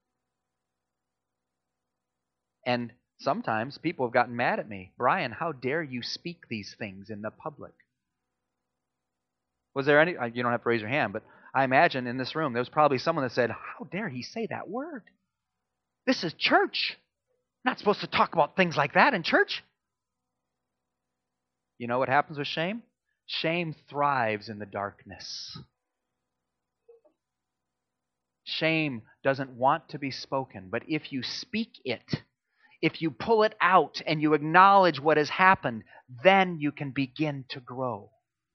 Speaker 1: And sometimes people have gotten mad at me. Brian, how dare you speak these things in the public? Was there any... You don't have to raise your hand, but I imagine in this room there was probably someone that said, how dare he say that word? This is church. I'm not supposed to talk about things like that in church. You know what happens with shame? Shame thrives in the darkness. Shame doesn't want to be spoken, but if you speak it, if you pull it out and you acknowledge what has happened, then you can begin to grow.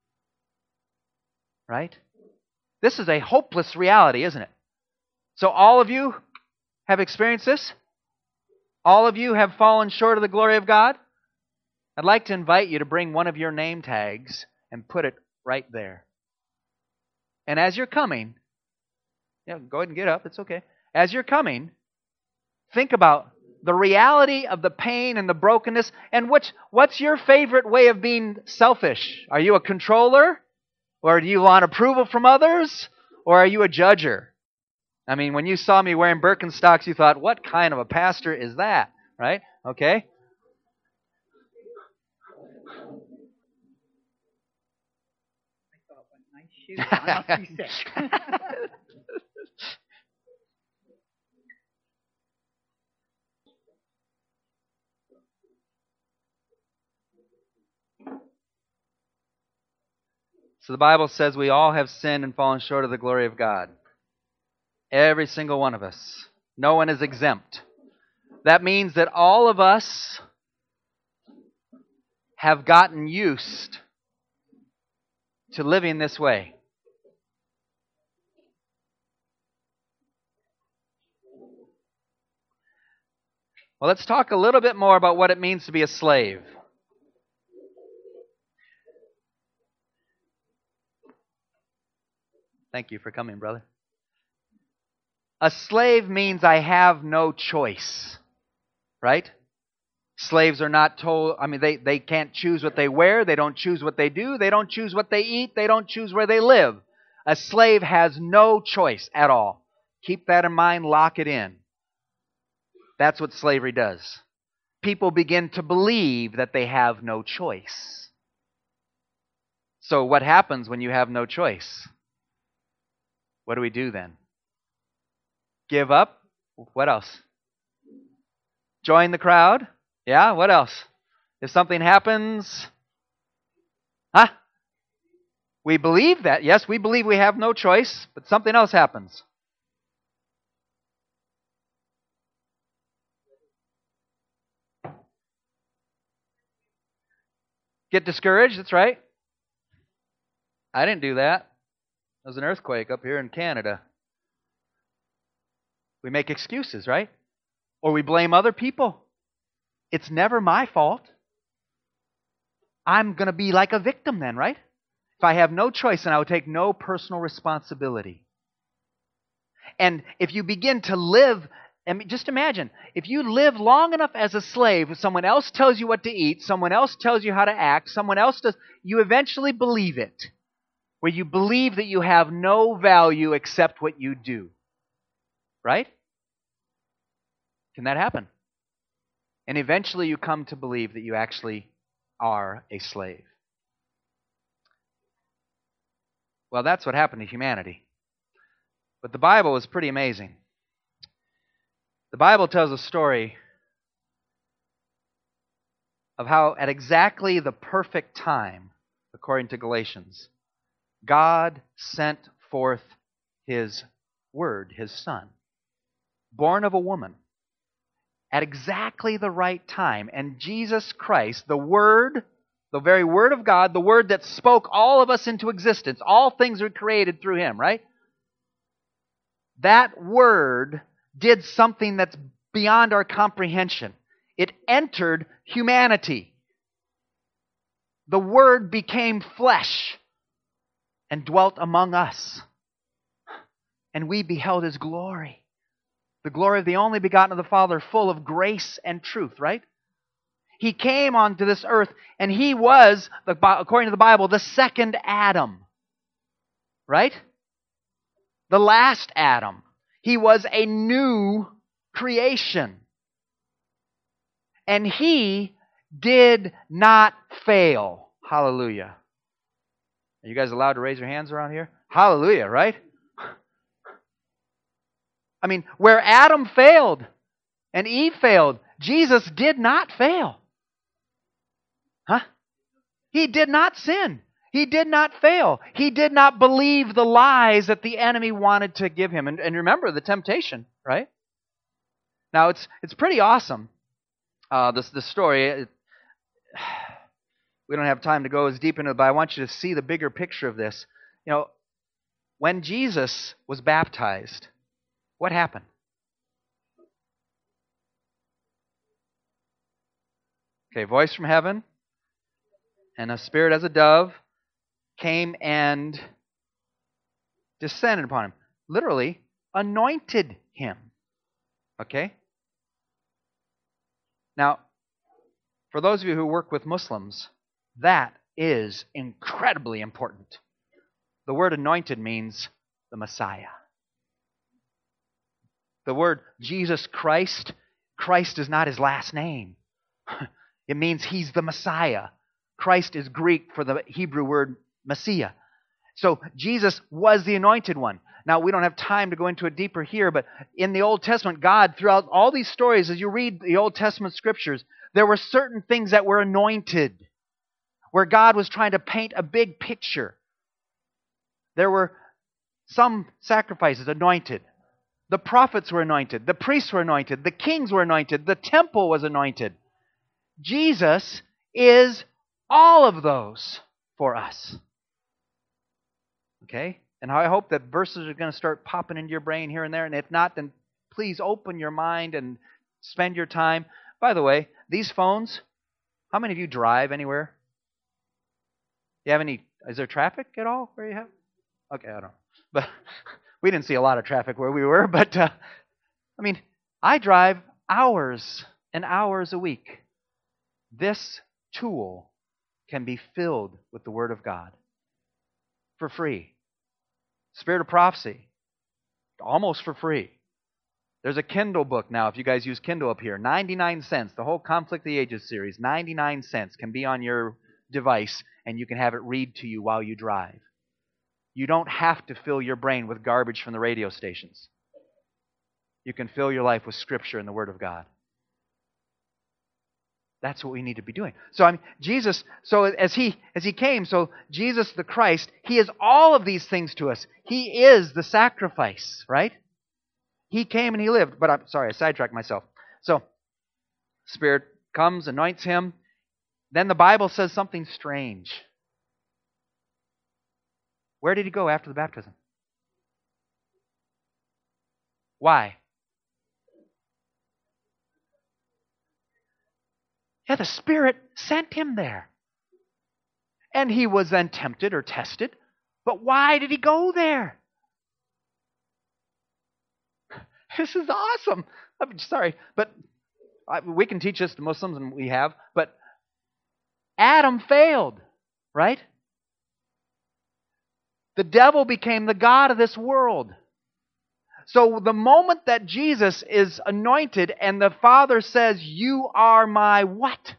Speaker 1: Right? This is a hopeless reality, isn't it? So all of you have experienced this? All of you have fallen short of the glory of God? I'd like to invite you to bring one of your name tags and put it right there. And as you're coming, go ahead and get up, it's okay. As you're coming, think about the reality of the pain and the brokenness. And what's your favorite way of being selfish? Are you a controller? Or do you want approval from others? Or are you a judger? I mean, when you saw me wearing Birkenstocks, you thought, what kind of a pastor is that? Right? Okay?
Speaker 3: I thought, what nice shoes. I must be sick.
Speaker 1: So the Bible says we all have sinned and fallen short of the glory of God. Every single one of us. No one is exempt. That means that all of us have gotten used to living this way. Well, let's talk a little bit more about what it means to be a slave. Thank you for coming, brother. A slave means I have no choice, right? Slaves are not told, they can't choose what they wear, they don't choose what they do, they don't choose what they eat, they don't choose where they live. A slave has no choice at all. Keep that in mind, lock it in. That's what slavery does. People begin to believe that they have no choice. So what happens when you have no choice? What do we do then? Give up? What else? Join the crowd? Yeah, what else? If something happens, we believe that. Yes, we believe we have no choice, but something else happens. Get discouraged, that's right. I didn't do that. There was an earthquake up here in Canada. We make excuses, right? Or we blame other people. It's never my fault. I'm going to be like a victim then, right? If I have no choice, then I will take no personal responsibility. And if you begin to live, just imagine, if you live long enough as a slave, someone else tells you what to eat, someone else tells you how to act, someone else does, you eventually believe it. Where you believe that you have no value except what you do. Right? Can that happen? And eventually you come to believe that you actually are a slave. Well, that's what happened to humanity. But the Bible is pretty amazing. The Bible tells a story of how at exactly the perfect time, according to Galatians, God sent forth His Word, His Son, born of a woman, at exactly the right time. And Jesus Christ, the Word, the very Word of God, the Word that spoke all of us into existence, all things were created through Him, right? That Word did something that's beyond our comprehension. It entered humanity. The Word became flesh and dwelt among us. And we beheld His glory. The glory of the only begotten of the Father, full of grace and truth, right? He came onto this earth, and He was, according to the Bible, the second Adam. Right? The last Adam. He was a new creation. And He did not fail. Hallelujah. Are you guys allowed to raise your hands around here? Hallelujah, right? I mean, where Adam failed and Eve failed, Jesus did not fail. He did not sin. He did not fail. He did not believe the lies that the enemy wanted to give him. And remember the temptation, right? Now, it's pretty awesome, the story. We don't have time to go as deep into it, but I want you to see the bigger picture of this. You know, when Jesus was baptized, what happened? Okay, voice from heaven, and a spirit as a dove came and descended upon him. Literally, anointed him. Okay? Now, for those of you who work with Muslims, that is incredibly important. The word anointed means the Messiah. The word Jesus Christ, Christ is not His last name. It means He's the Messiah. Christ is Greek for the Hebrew word Messiah. So Jesus was the anointed one. Now, we don't have time to go into it deeper here, but in the Old Testament, God, throughout all these stories, as you read the Old Testament scriptures, there were certain things that were anointed, where God was trying to paint a big picture. There were some sacrifices anointed. The prophets were anointed. The priests were anointed. The kings were anointed. The temple was anointed. Jesus is all of those for us. Okay? And I hope that verses are going to start popping into your brain here and there. And if not, then please open your mind and spend your time. By the way, these phones, how many of you drive anywhere? You have any, is there traffic at all where you have? Okay, I don't know. But we didn't see a lot of traffic where we were. But, I drive hours and hours a week. This tool can be filled with the Word of God for free. Spirit of Prophecy, almost for free. There's a Kindle book now, if you guys use Kindle up here, 99 cents. The whole Conflict of the Ages series, 99 cents, can be on your device, and you can have it read to you while you drive. You don't have to fill your brain with garbage from the radio stations. You can fill your life with Scripture and the Word of God. That's what we need to be doing. So Jesus, so as he came, so Jesus the Christ, He is all of these things to us. He is the sacrifice, right? He came and He lived. But I'm sorry, I sidetracked myself. So, Spirit comes, anoints Him. Then the Bible says something strange. Where did He go after the baptism? Why? Yeah, the Spirit sent Him there. And He was then tempted or tested. But why did He go there? This is awesome. I'm sorry, but we can teach this to Muslims, and we have. But Adam failed, right? The devil became the god of this world. So the moment that Jesus is anointed and the Father says, "You are my what?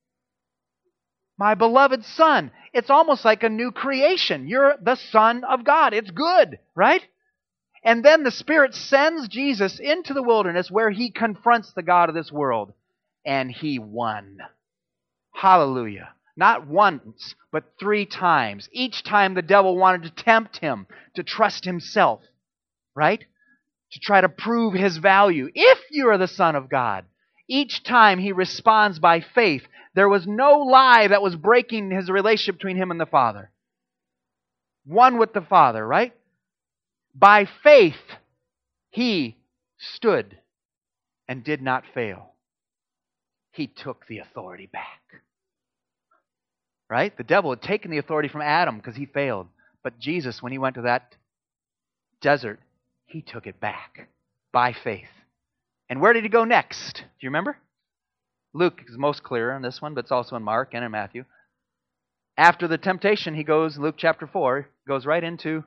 Speaker 1: My beloved Son." It's almost like a new creation. You're the Son of God. It's good, right? And then the Spirit sends Jesus into the wilderness where He confronts the god of this world. And He won. Hallelujah. Not once, but 3 times. Each time the devil wanted to tempt Him to trust himself, right? To try to prove His value. If you are the Son of God. Each time He responds by faith. There was no lie that was breaking His relationship between Him and the Father. One with the Father, right? By faith, He stood and did not fail. He took the authority back. Right? The devil had taken the authority from Adam because he failed. But Jesus, when He went to that desert, He took it back by faith. And where did He go next? Do you remember? Luke is most clear on this one, but it's also in Mark and in Matthew. After the temptation, He goes, Luke chapter 4, goes right into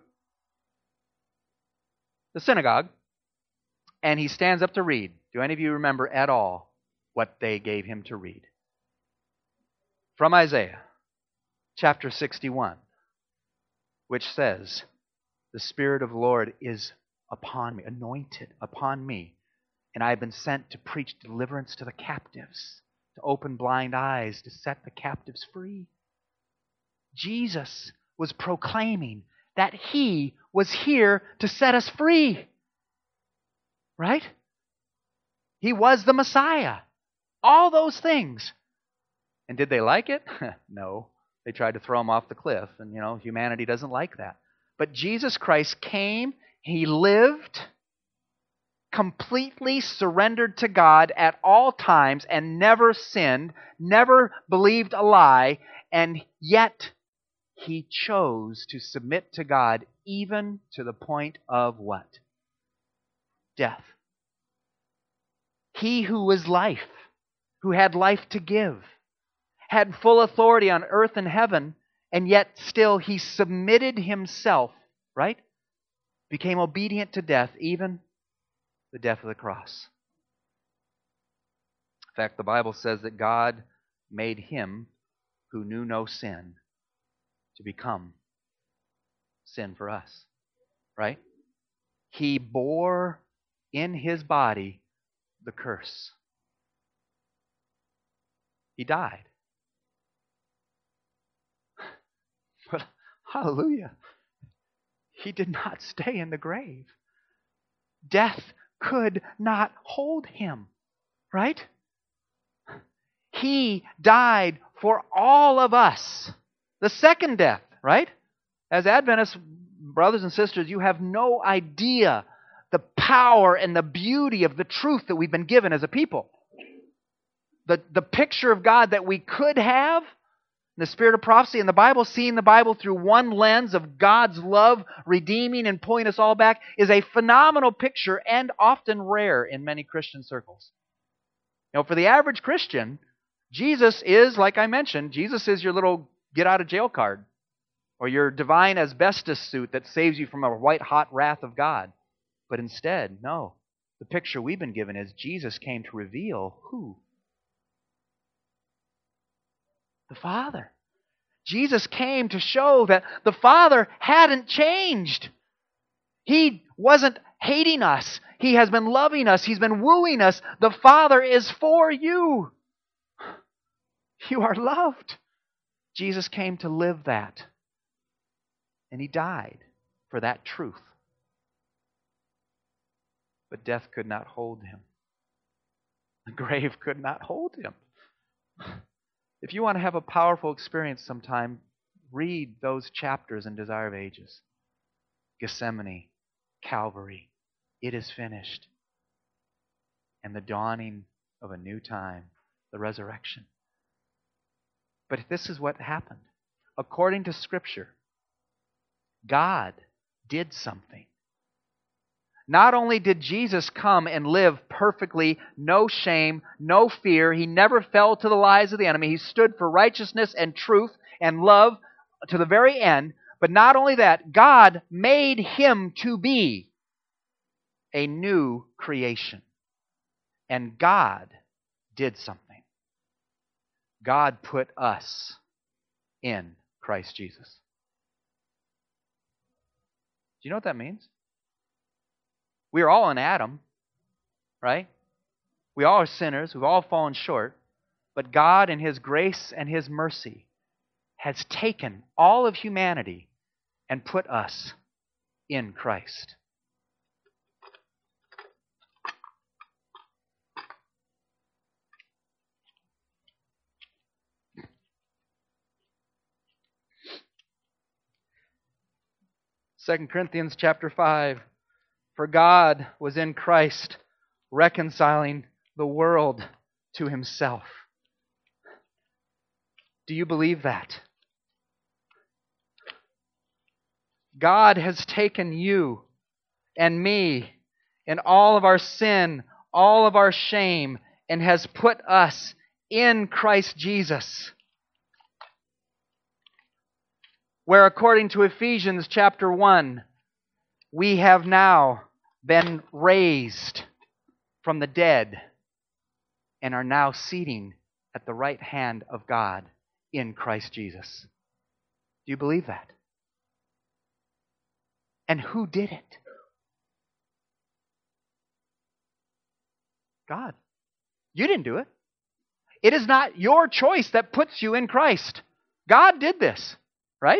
Speaker 1: the synagogue, and He stands up to read. Do any of you remember at all what they gave Him to read? From Isaiah chapter 61, which says, "The Spirit of the Lord is upon me, anointed upon me, and I have been sent to preach deliverance to the captives, to open blind eyes, to set the captives free." Jesus was proclaiming that He was here to set us free. Right? He was the Messiah. All those things. And did they like it? No. They tried to throw Him off the cliff. And, humanity doesn't like that. But Jesus Christ came, He lived, completely surrendered to God at all times and never sinned, never believed a lie, and yet He chose to submit to God even to the point of what? Death. He who was life, who had life to give, had full authority on earth and heaven, and yet still He submitted Himself, right? Became obedient to death, even the death of the cross. In fact, the Bible says that God made Him who knew no sin to become sin for us, right? He bore in His body the curse. He died. But hallelujah, He did not stay in the grave. Death could not hold Him, right? He died for all of us. The second death, right? As Adventist brothers and sisters, you have no idea the power and the beauty of the truth that we've been given as a people. The picture of God that we could have, the spirit of prophecy in the Bible, seeing the Bible through one lens of God's love, redeeming and pulling us all back, is a phenomenal picture and often rare in many Christian circles. You know, for the average Christian, Jesus is, like I mentioned, Jesus is your little get-out-of-jail card, or your divine asbestos suit that saves you from a white-hot wrath of God. But instead, no. The picture we've been given is Jesus came to reveal who? The Father. Jesus came to show that the Father hadn't changed. He wasn't hating us. He has been loving us. He's been wooing us. The Father is for you. You are loved. Jesus came to live that. And He died for that truth. But death could not hold Him. The grave could not hold Him. If you want to have a powerful experience sometime, read those chapters in Desire of Ages. Gethsemane, Calvary, it is finished. And the dawning of a new time, the resurrection. But this is what happened. According to Scripture, God did something. Not only did Jesus come and live perfectly, no shame, no fear, He never fell to the lies of the enemy. He stood for righteousness and truth and love to the very end. But not only that, God made Him to be a new creation. And God did something. God put us in Christ Jesus. Do you know what that means? We are all in Adam, right? We all are sinners. We've all fallen short. But God, in His grace and His mercy, has taken all of humanity and put us in Christ. Second Corinthians chapter 5. For God was in Christ, reconciling the world to Himself. Do you believe that? God has taken you and me and all of our sin, all of our shame, and has put us in Christ Jesus. Where according to Ephesians chapter 1, we have now been raised from the dead and are now seating at the right hand of God in Christ Jesus. Do you believe that? And who did it? God. You didn't do it. It is not your choice that puts you in Christ. God did this, right?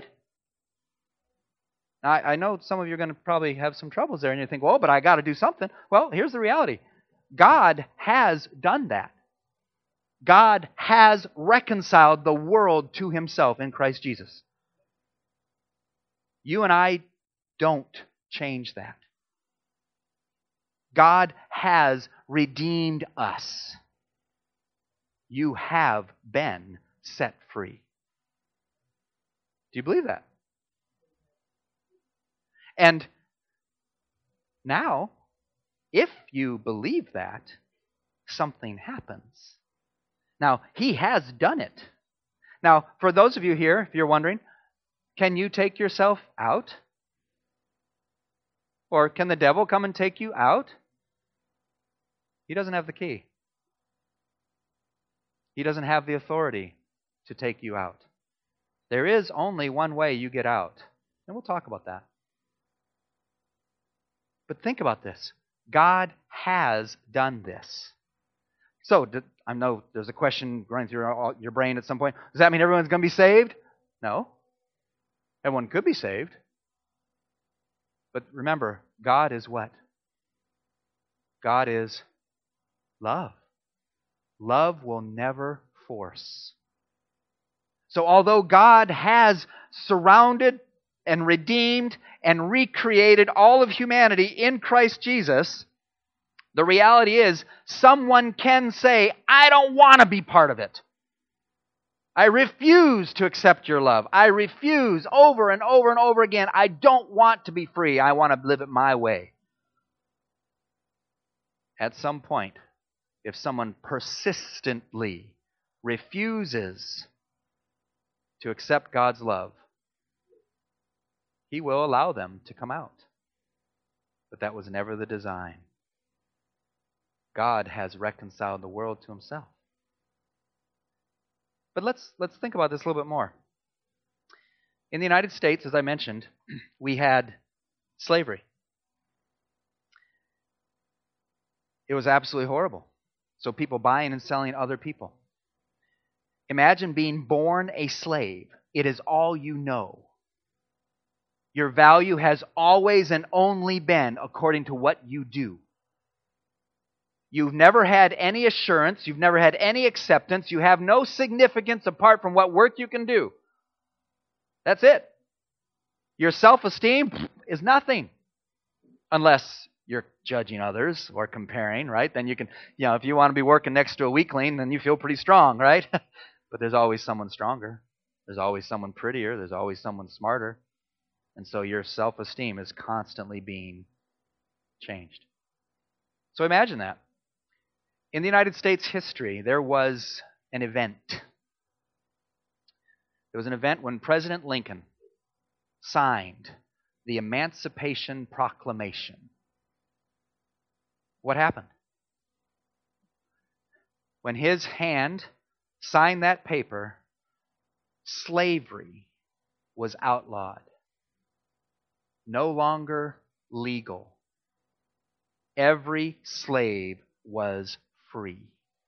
Speaker 1: I know some of you are going to probably have some troubles there, and you think, well, but I got to do something. Well, here's the reality. God has done that. God has reconciled the world to Himself in Christ Jesus. You and I don't change that. God has redeemed us. You have been set free. Do you believe that? And now, if you believe that, something happens. Now, He has done it. Now, for those of you here, if you're wondering, can you take yourself out? Or can the devil come and take you out? He doesn't have the key. He doesn't have the authority to take you out. There is only one way you get out. And we'll talk about that. But think about this. God has done this. So, I know there's a question running through your brain at some point. Does that mean everyone's going to be saved? No. Everyone could be saved. But remember, God is what? God is love. Love will never force. So although God has surrounded and redeemed and recreated all of humanity in Christ Jesus, the reality is someone can say, I don't want to be part of it. I refuse to accept your love. I refuse over and over and over again. I don't want to be free. I want to live it my way. At some point, if someone persistently refuses to accept God's love, He will allow them to come out. But that was never the design. God has reconciled the world to Himself. But let's think about this a little bit more. In the United States, as I mentioned, we had slavery. It was absolutely horrible. So people buying and selling other people. Imagine being born a slave. It is all you know. Your value has always and only been according to what you do. You've never had any assurance. You've never had any acceptance. You have no significance apart from what work you can do. That's it. Your self-esteem is nothing. Unless you're judging others or comparing, right? Then you can, if you want to be working next to a weakling, then you feel pretty strong, right? But there's always someone stronger. There's always someone prettier. There's always someone smarter. And so your self-esteem is constantly being changed. So imagine that. In the United States history, there was an event. There was an event when President Lincoln signed the Emancipation Proclamation. What happened? When his hand signed that paper, slavery was outlawed. No longer legal. Every slave was free.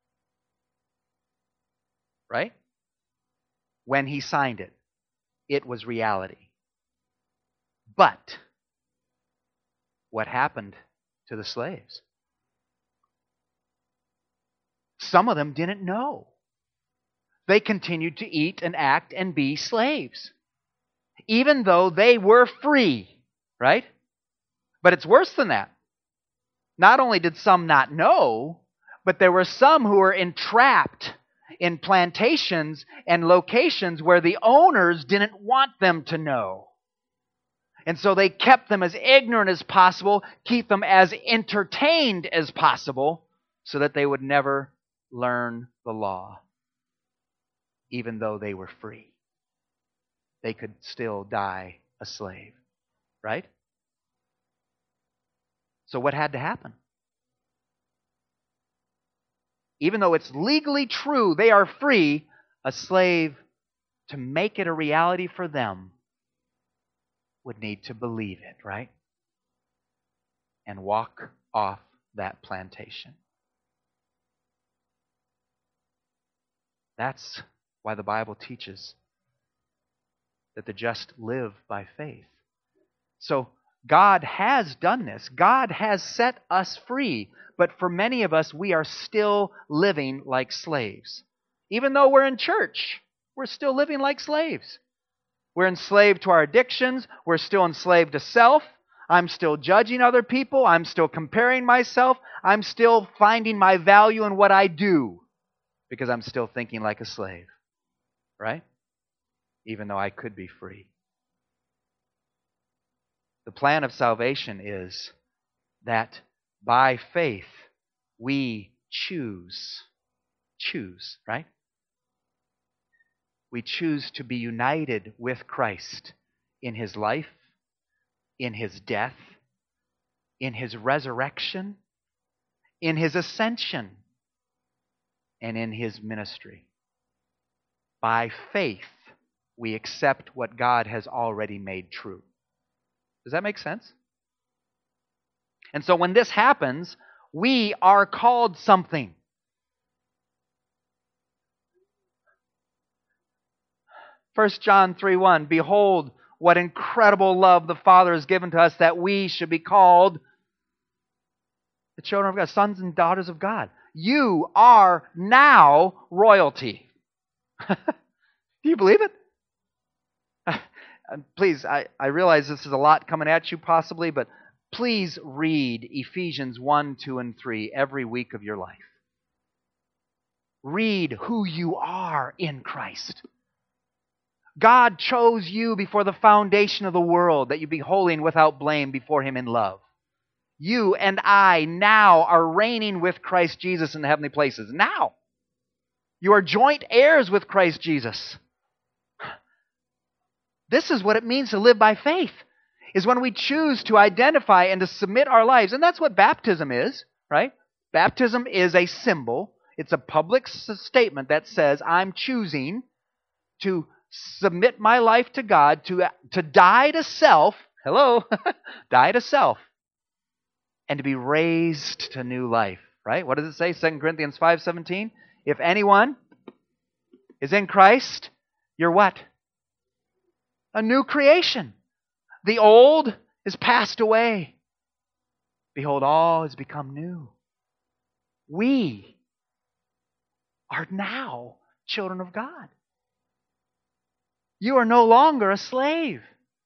Speaker 1: Right? When he signed it, it was reality. But what happened to the slaves? Some of them didn't know. They continued to eat and act and be slaves, even though they were free, right? But it's worse than that. Not only did some not know, but there were some who were entrapped in plantations and locations where the owners didn't want them to know. And so they kept them as ignorant as possible, keep them as entertained as possible, so that they would never learn the law, even though they were free. They could still die a slave, right? So what had to happen? Even though it's legally true they are free, a slave, to make it a reality for them, would need to believe it, right? And walk off that plantation. That's why the Bible teaches that the just live by faith. So God has done this. God has set us free. But for many of us, we are still living like slaves. Even though we're in church, we're still living like slaves. We're enslaved to our addictions. We're still enslaved to self. I'm still judging other people. I'm still comparing myself. I'm still finding my value in what I do because I'm still thinking like a slave, right? Even though I could be free. The plan of salvation is that by faith we choose, right? We choose to be united with Christ in His life, in His death, in His resurrection, in His ascension, and in His ministry. By faith, we accept what God has already made true. Does that make sense? And so when this happens, we are called something. 1 John 3:1, behold, what incredible love the Father has given to us that we should be called the children of God, sons and daughters of God. You are now royalty. Do you believe it? Please, I realize this is a lot coming at you possibly, but please read Ephesians 1, 2, and 3 every week of your life. Read who you are in Christ. God chose you before the foundation of the world that you be holy and without blame before Him in love. You and I now are reigning with Christ Jesus in the heavenly places. Now. You are joint heirs with Christ Jesus. This is what it means to live by faith, is when we choose to identify and to submit our lives. And that's what baptism is, right? Baptism is a symbol. It's a public statement that says, I'm choosing to submit my life to God, to die to self. Hello? Die to self. And to be raised to new life, right? What does it say? 2 Corinthians 5:17. If anyone is in Christ, you're what? A new creation. The old is passed away. Behold, all has become new. We are now children of God. You are no longer a slave.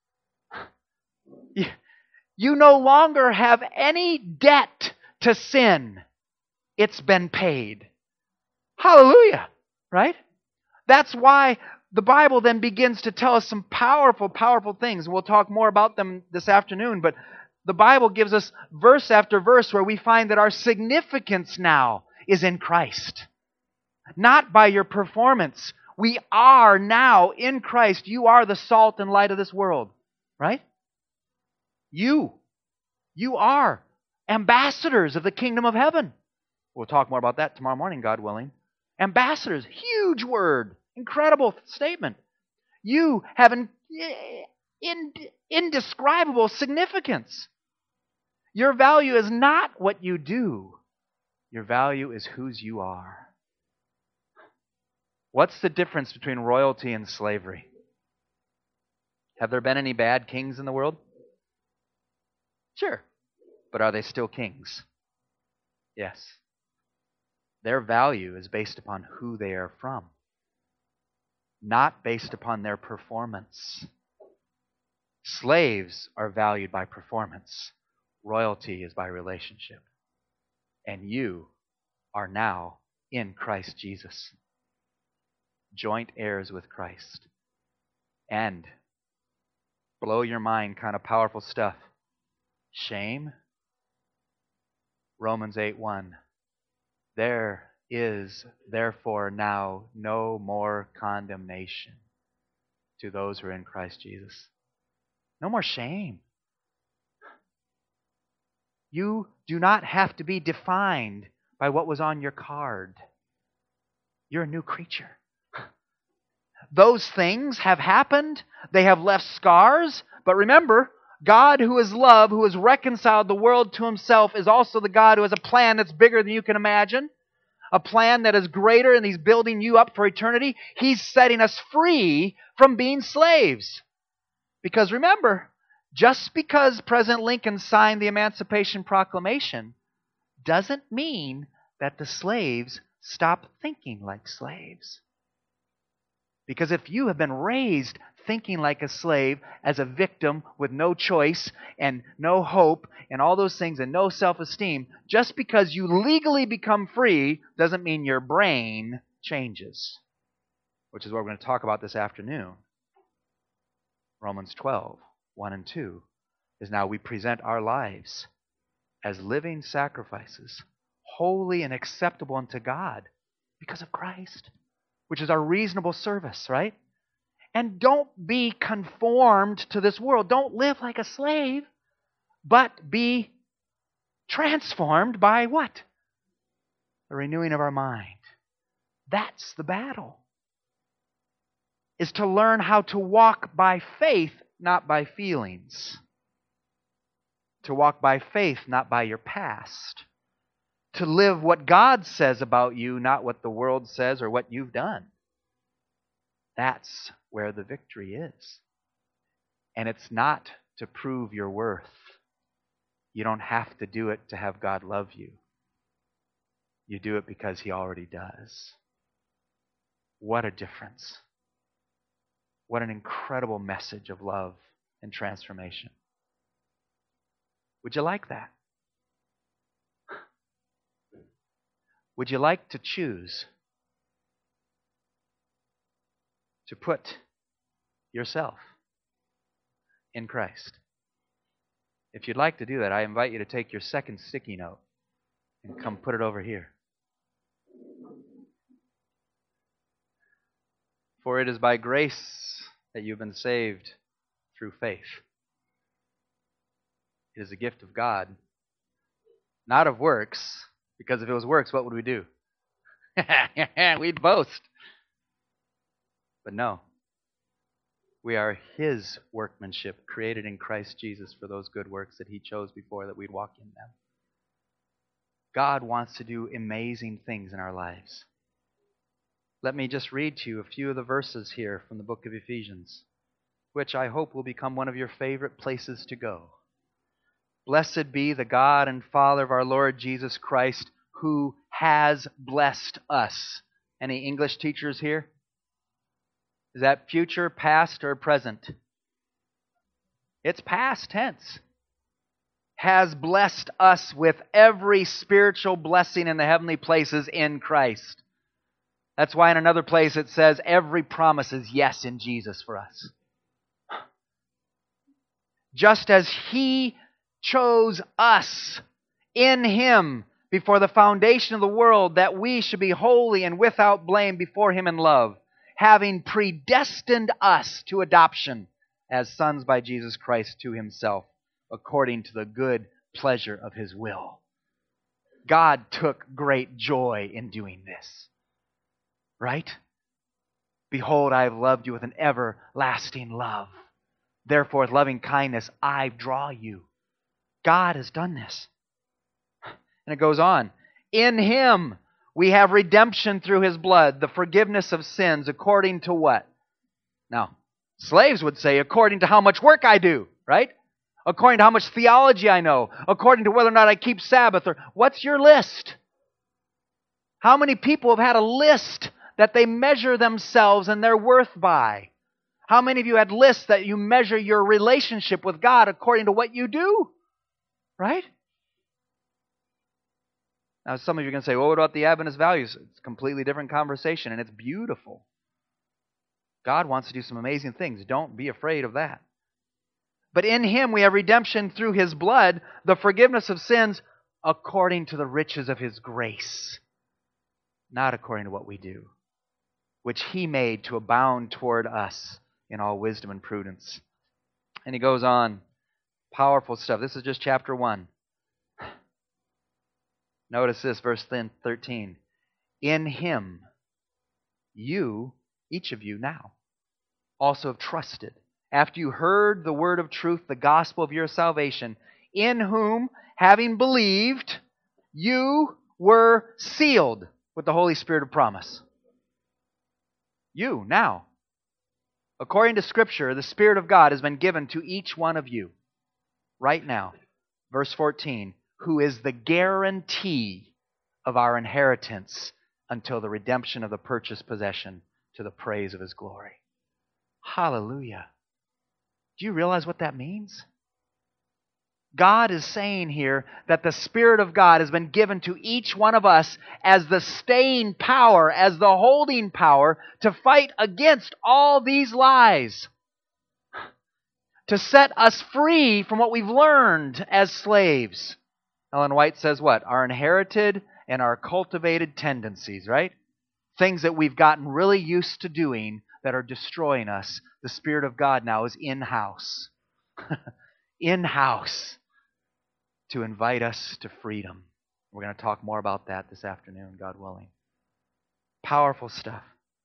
Speaker 1: You no longer have any debt to sin. It's been paid. Hallelujah, right? That's why the Bible then begins to tell us some powerful, powerful things. We'll talk more about them this afternoon, but the Bible gives us verse after verse where we find that our significance now is in Christ. Not by your performance. We are now in Christ. You are the salt and light of this world, right? You are ambassadors of the kingdom of heaven. We'll talk more about that tomorrow morning, God willing. Ambassadors, huge word, incredible statement. You have an indescribable significance. Your value is not what you do. Your value is whose you are. What's the difference between royalty and slavery? Have there been any bad kings in the world? Sure. But are they still kings? Yes. Their value is based upon who they are from, not based upon their performance. Slaves are valued by performance. Royalty is by relationship. And you are now in Christ Jesus, joint heirs with Christ. And blow your mind, kind of powerful stuff. Shame. Romans 8:1. There is therefore now no more condemnation to those who are in Christ Jesus. No more shame. You do not have to be defined by what was on your card. You're a new creature. Those things have happened. They have left scars. But remember, God, who is love, who has reconciled the world to Himself, is also the God who has a plan that's bigger than you can imagine. A plan that is greater, and He's building you up for eternity. He's setting us free from being slaves. Because remember, just because President Lincoln signed the Emancipation Proclamation doesn't mean that the slaves stop thinking like slaves. Because if you have been raised thinking like a slave as a victim with no choice and no hope and all those things and no self-esteem, just because you legally become free doesn't mean your brain changes, which is what we're going to talk about this afternoon. Romans 12:1 and 2 is now we present our lives as living sacrifices, holy and acceptable unto God because of Christ, which is our reasonable service, right? And don't be conformed to this world. Don't live like a slave, but be transformed by what? The renewing of our mind. That's the battle. Is to learn how to walk by faith, not by feelings. To walk by faith, not by your past. To live what God says about you, not what the world says or what you've done. That's where the victory is. And it's not to prove your worth. You don't have to do it to have God love you. You do it because He already does. What a difference. What an incredible message of love and transformation. Would you like that? Would you like to choose to put yourself in Christ? If you'd like to do that, I invite you to take your second sticky note and come put it over here. For it is by grace that you've been saved through faith. It is a gift of God, not of works, because if it was works, what would we do? We'd boast. But no. We are His workmanship, created in Christ Jesus for those good works that He chose before that we'd walk in them. God wants to do amazing things in our lives. Let me just read to you a few of the verses here from the book of Ephesians, which I hope will become one of your favorite places to go. Blessed be the God and Father of our Lord Jesus Christ, who has blessed us. Any English teachers here? Is that future, past, or present? It's past tense. Has blessed us with every spiritual blessing in the heavenly places in Christ. That's why in another place it says every promise is yes in Jesus for us. Just as He chose us in Him before the foundation of the world, that we should be holy and without blame before Him in love, having predestined us to adoption as sons by Jesus Christ to Himself, according to the good pleasure of His will. God took great joy in doing this. Right? Behold, I have loved you with an everlasting love. Therefore, with loving kindness, I draw you. God has done this. And it goes on. In Him we have redemption through His blood, the forgiveness of sins, according to what? Now, slaves would say, according to how much work I do, right? According to how much theology I know, according to whether or not I keep Sabbath, or what's your list? How many people have had a list that they measure themselves and their worth by? How many of you had lists that you measure your relationship with God according to what you do? Right? Now, some of you are going to say, well, what about the Adventist values? It's a completely different conversation, and it's beautiful. God wants to do some amazing things. Don't be afraid of that. But in Him we have redemption through His blood, the forgiveness of sins, according to the riches of His grace, not according to what we do, which He made to abound toward us in all wisdom and prudence. And he goes on. Powerful stuff. This is just chapter 1. Notice this, verse 13. In Him, you, each of you now, also have trusted, after you heard the word of truth, the gospel of your salvation, in whom, having believed, you were sealed with the Holy Spirit of promise. You, now. According to Scripture, the Spirit of God has been given to each one of you right now. Verse 14, who is the guarantee of our inheritance until the redemption of the purchased possession to the praise of His glory. Hallelujah. Do you realize what that means? God is saying here that the Spirit of God has been given to each one of us as the staying power, as the holding power to fight against all these lies. To set us free from what we've learned as slaves. Ellen White says what? Our inherited and our cultivated tendencies, right? Things that we've gotten really used to doing that are destroying us. The Spirit of God now is in-house. In-house. To invite us to freedom. We're going to talk more about that this afternoon, God willing. Powerful stuff.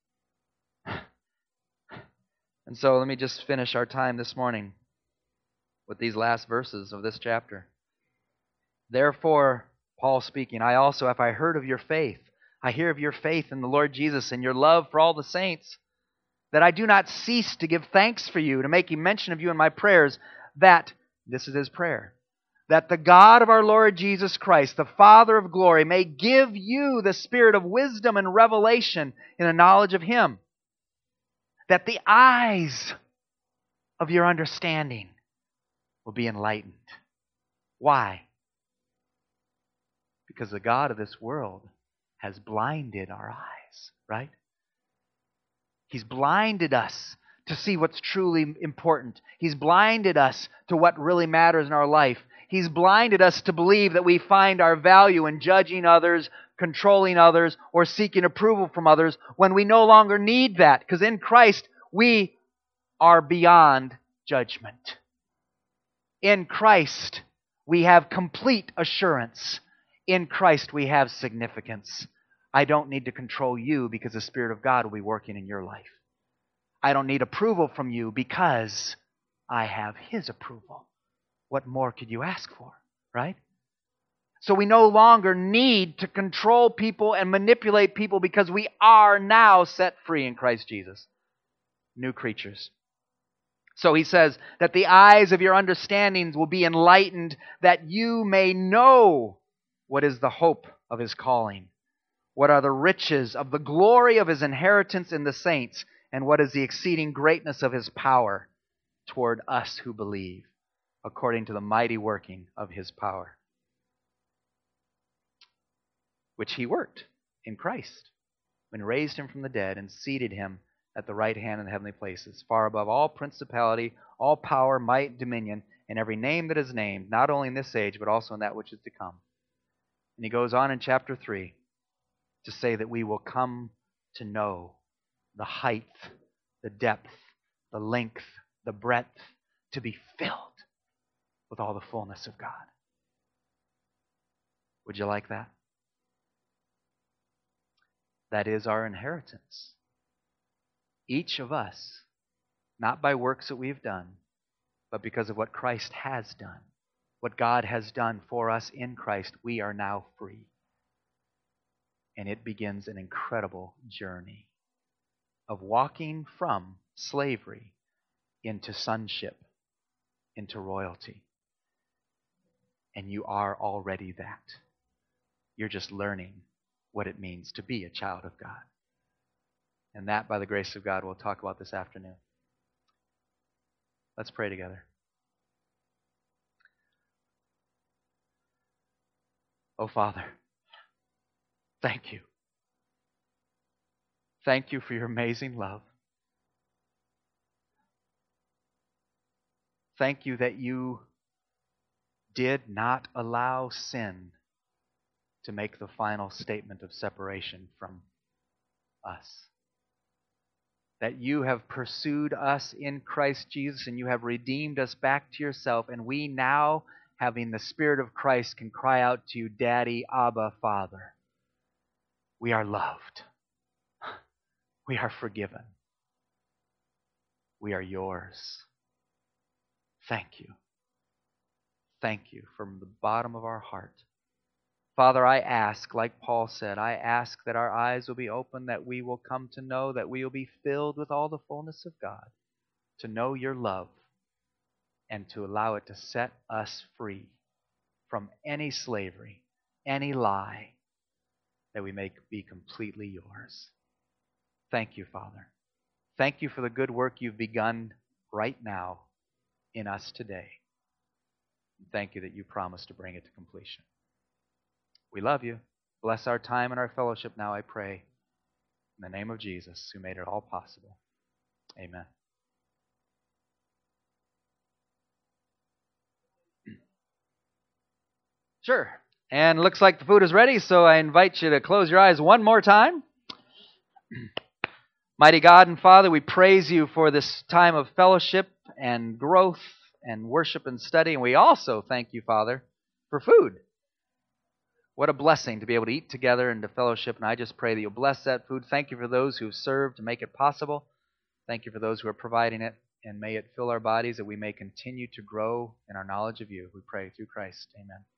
Speaker 1: And so let me just finish our time this morning with these last verses of this chapter. Therefore, Paul speaking, I also, if I heard of your faith, I hear of your faith in the Lord Jesus and your love for all the saints, that I do not cease to give thanks for you, to make mention of you in my prayers, that, this is his prayer, that the God of our Lord Jesus Christ, the Father of glory, may give you the spirit of wisdom and revelation in the knowledge of Him, that the eyes of your understanding will be enlightened. Why? Because the God of this world has blinded our eyes, right? He's blinded us to see what's truly important. He's blinded us to what really matters in our life. He's blinded us to believe that we find our value in judging others, controlling others, or seeking approval from others when we no longer need that. Because in Christ, we are beyond judgment. In Christ, we have complete assurance. In Christ, we have significance. I don't need to control you because the Spirit of God will be working in your life. I don't need approval from you because I have His approval. What more could you ask for, right? So we no longer need to control people and manipulate people because we are now set free in Christ Jesus. New creatures. So he says that the eyes of your understandings will be enlightened, that you may know what is the hope of His calling, what are the riches of the glory of His inheritance in the saints, and what is the exceeding greatness of His power toward us who believe, according to the mighty working of His power, which He worked in Christ when He raised Him from the dead and seated Him at the right hand in the heavenly places, far above all principality, all power, might, dominion, and every name that is named, not only in this age, but also in that which is to come. And he goes on in chapter 3 to say that we will come to know the height, the depth, the length, the breadth, to be filled with all the fullness of God. Would you like that? That is our inheritance. Each of us, not by works that we've done, but because of what Christ has done, what God has done for us in Christ, we are now free. And it begins an incredible journey of walking from slavery into sonship, into royalty. And you are already that. You're just learning what it means to be a child of God. And that, by the grace of God, we'll talk about this afternoon. Let's pray together. Oh, Father, thank you. Thank you for your amazing love. Thank you that you did not allow sin to make the final statement of separation from us. That you have pursued us in Christ Jesus and you have redeemed us back to yourself, and we now, having the Spirit of Christ, can cry out to you, Daddy, Abba, Father. We are loved. We are forgiven. We are yours. Thank you. Thank you from the bottom of our heart. Father, I ask, like Paul said, I ask that our eyes will be open, that we will come to know, that we will be filled with all the fullness of God, to know your love, and to allow it to set us free from any slavery, any lie, that we may be completely yours. Thank you, Father. Thank you for the good work you've begun right now in us today. Thank you that you promised to bring it to completion. We love you. Bless our time and our fellowship now, I pray. In the name of Jesus, who made it all possible. Amen. Sure. And looks like the food is ready, so I invite you to close your eyes one more time. Mighty God and Father, we praise you for this time of fellowship and growth and worship and study. And we also thank you, Father, for food. What a blessing to be able to eat together and to fellowship. And I just pray that you'll bless that food. Thank you for those who have served to make it possible. Thank you for those who are providing it. And may it fill our bodies that we may continue to grow in our knowledge of you. We pray through Christ. Amen.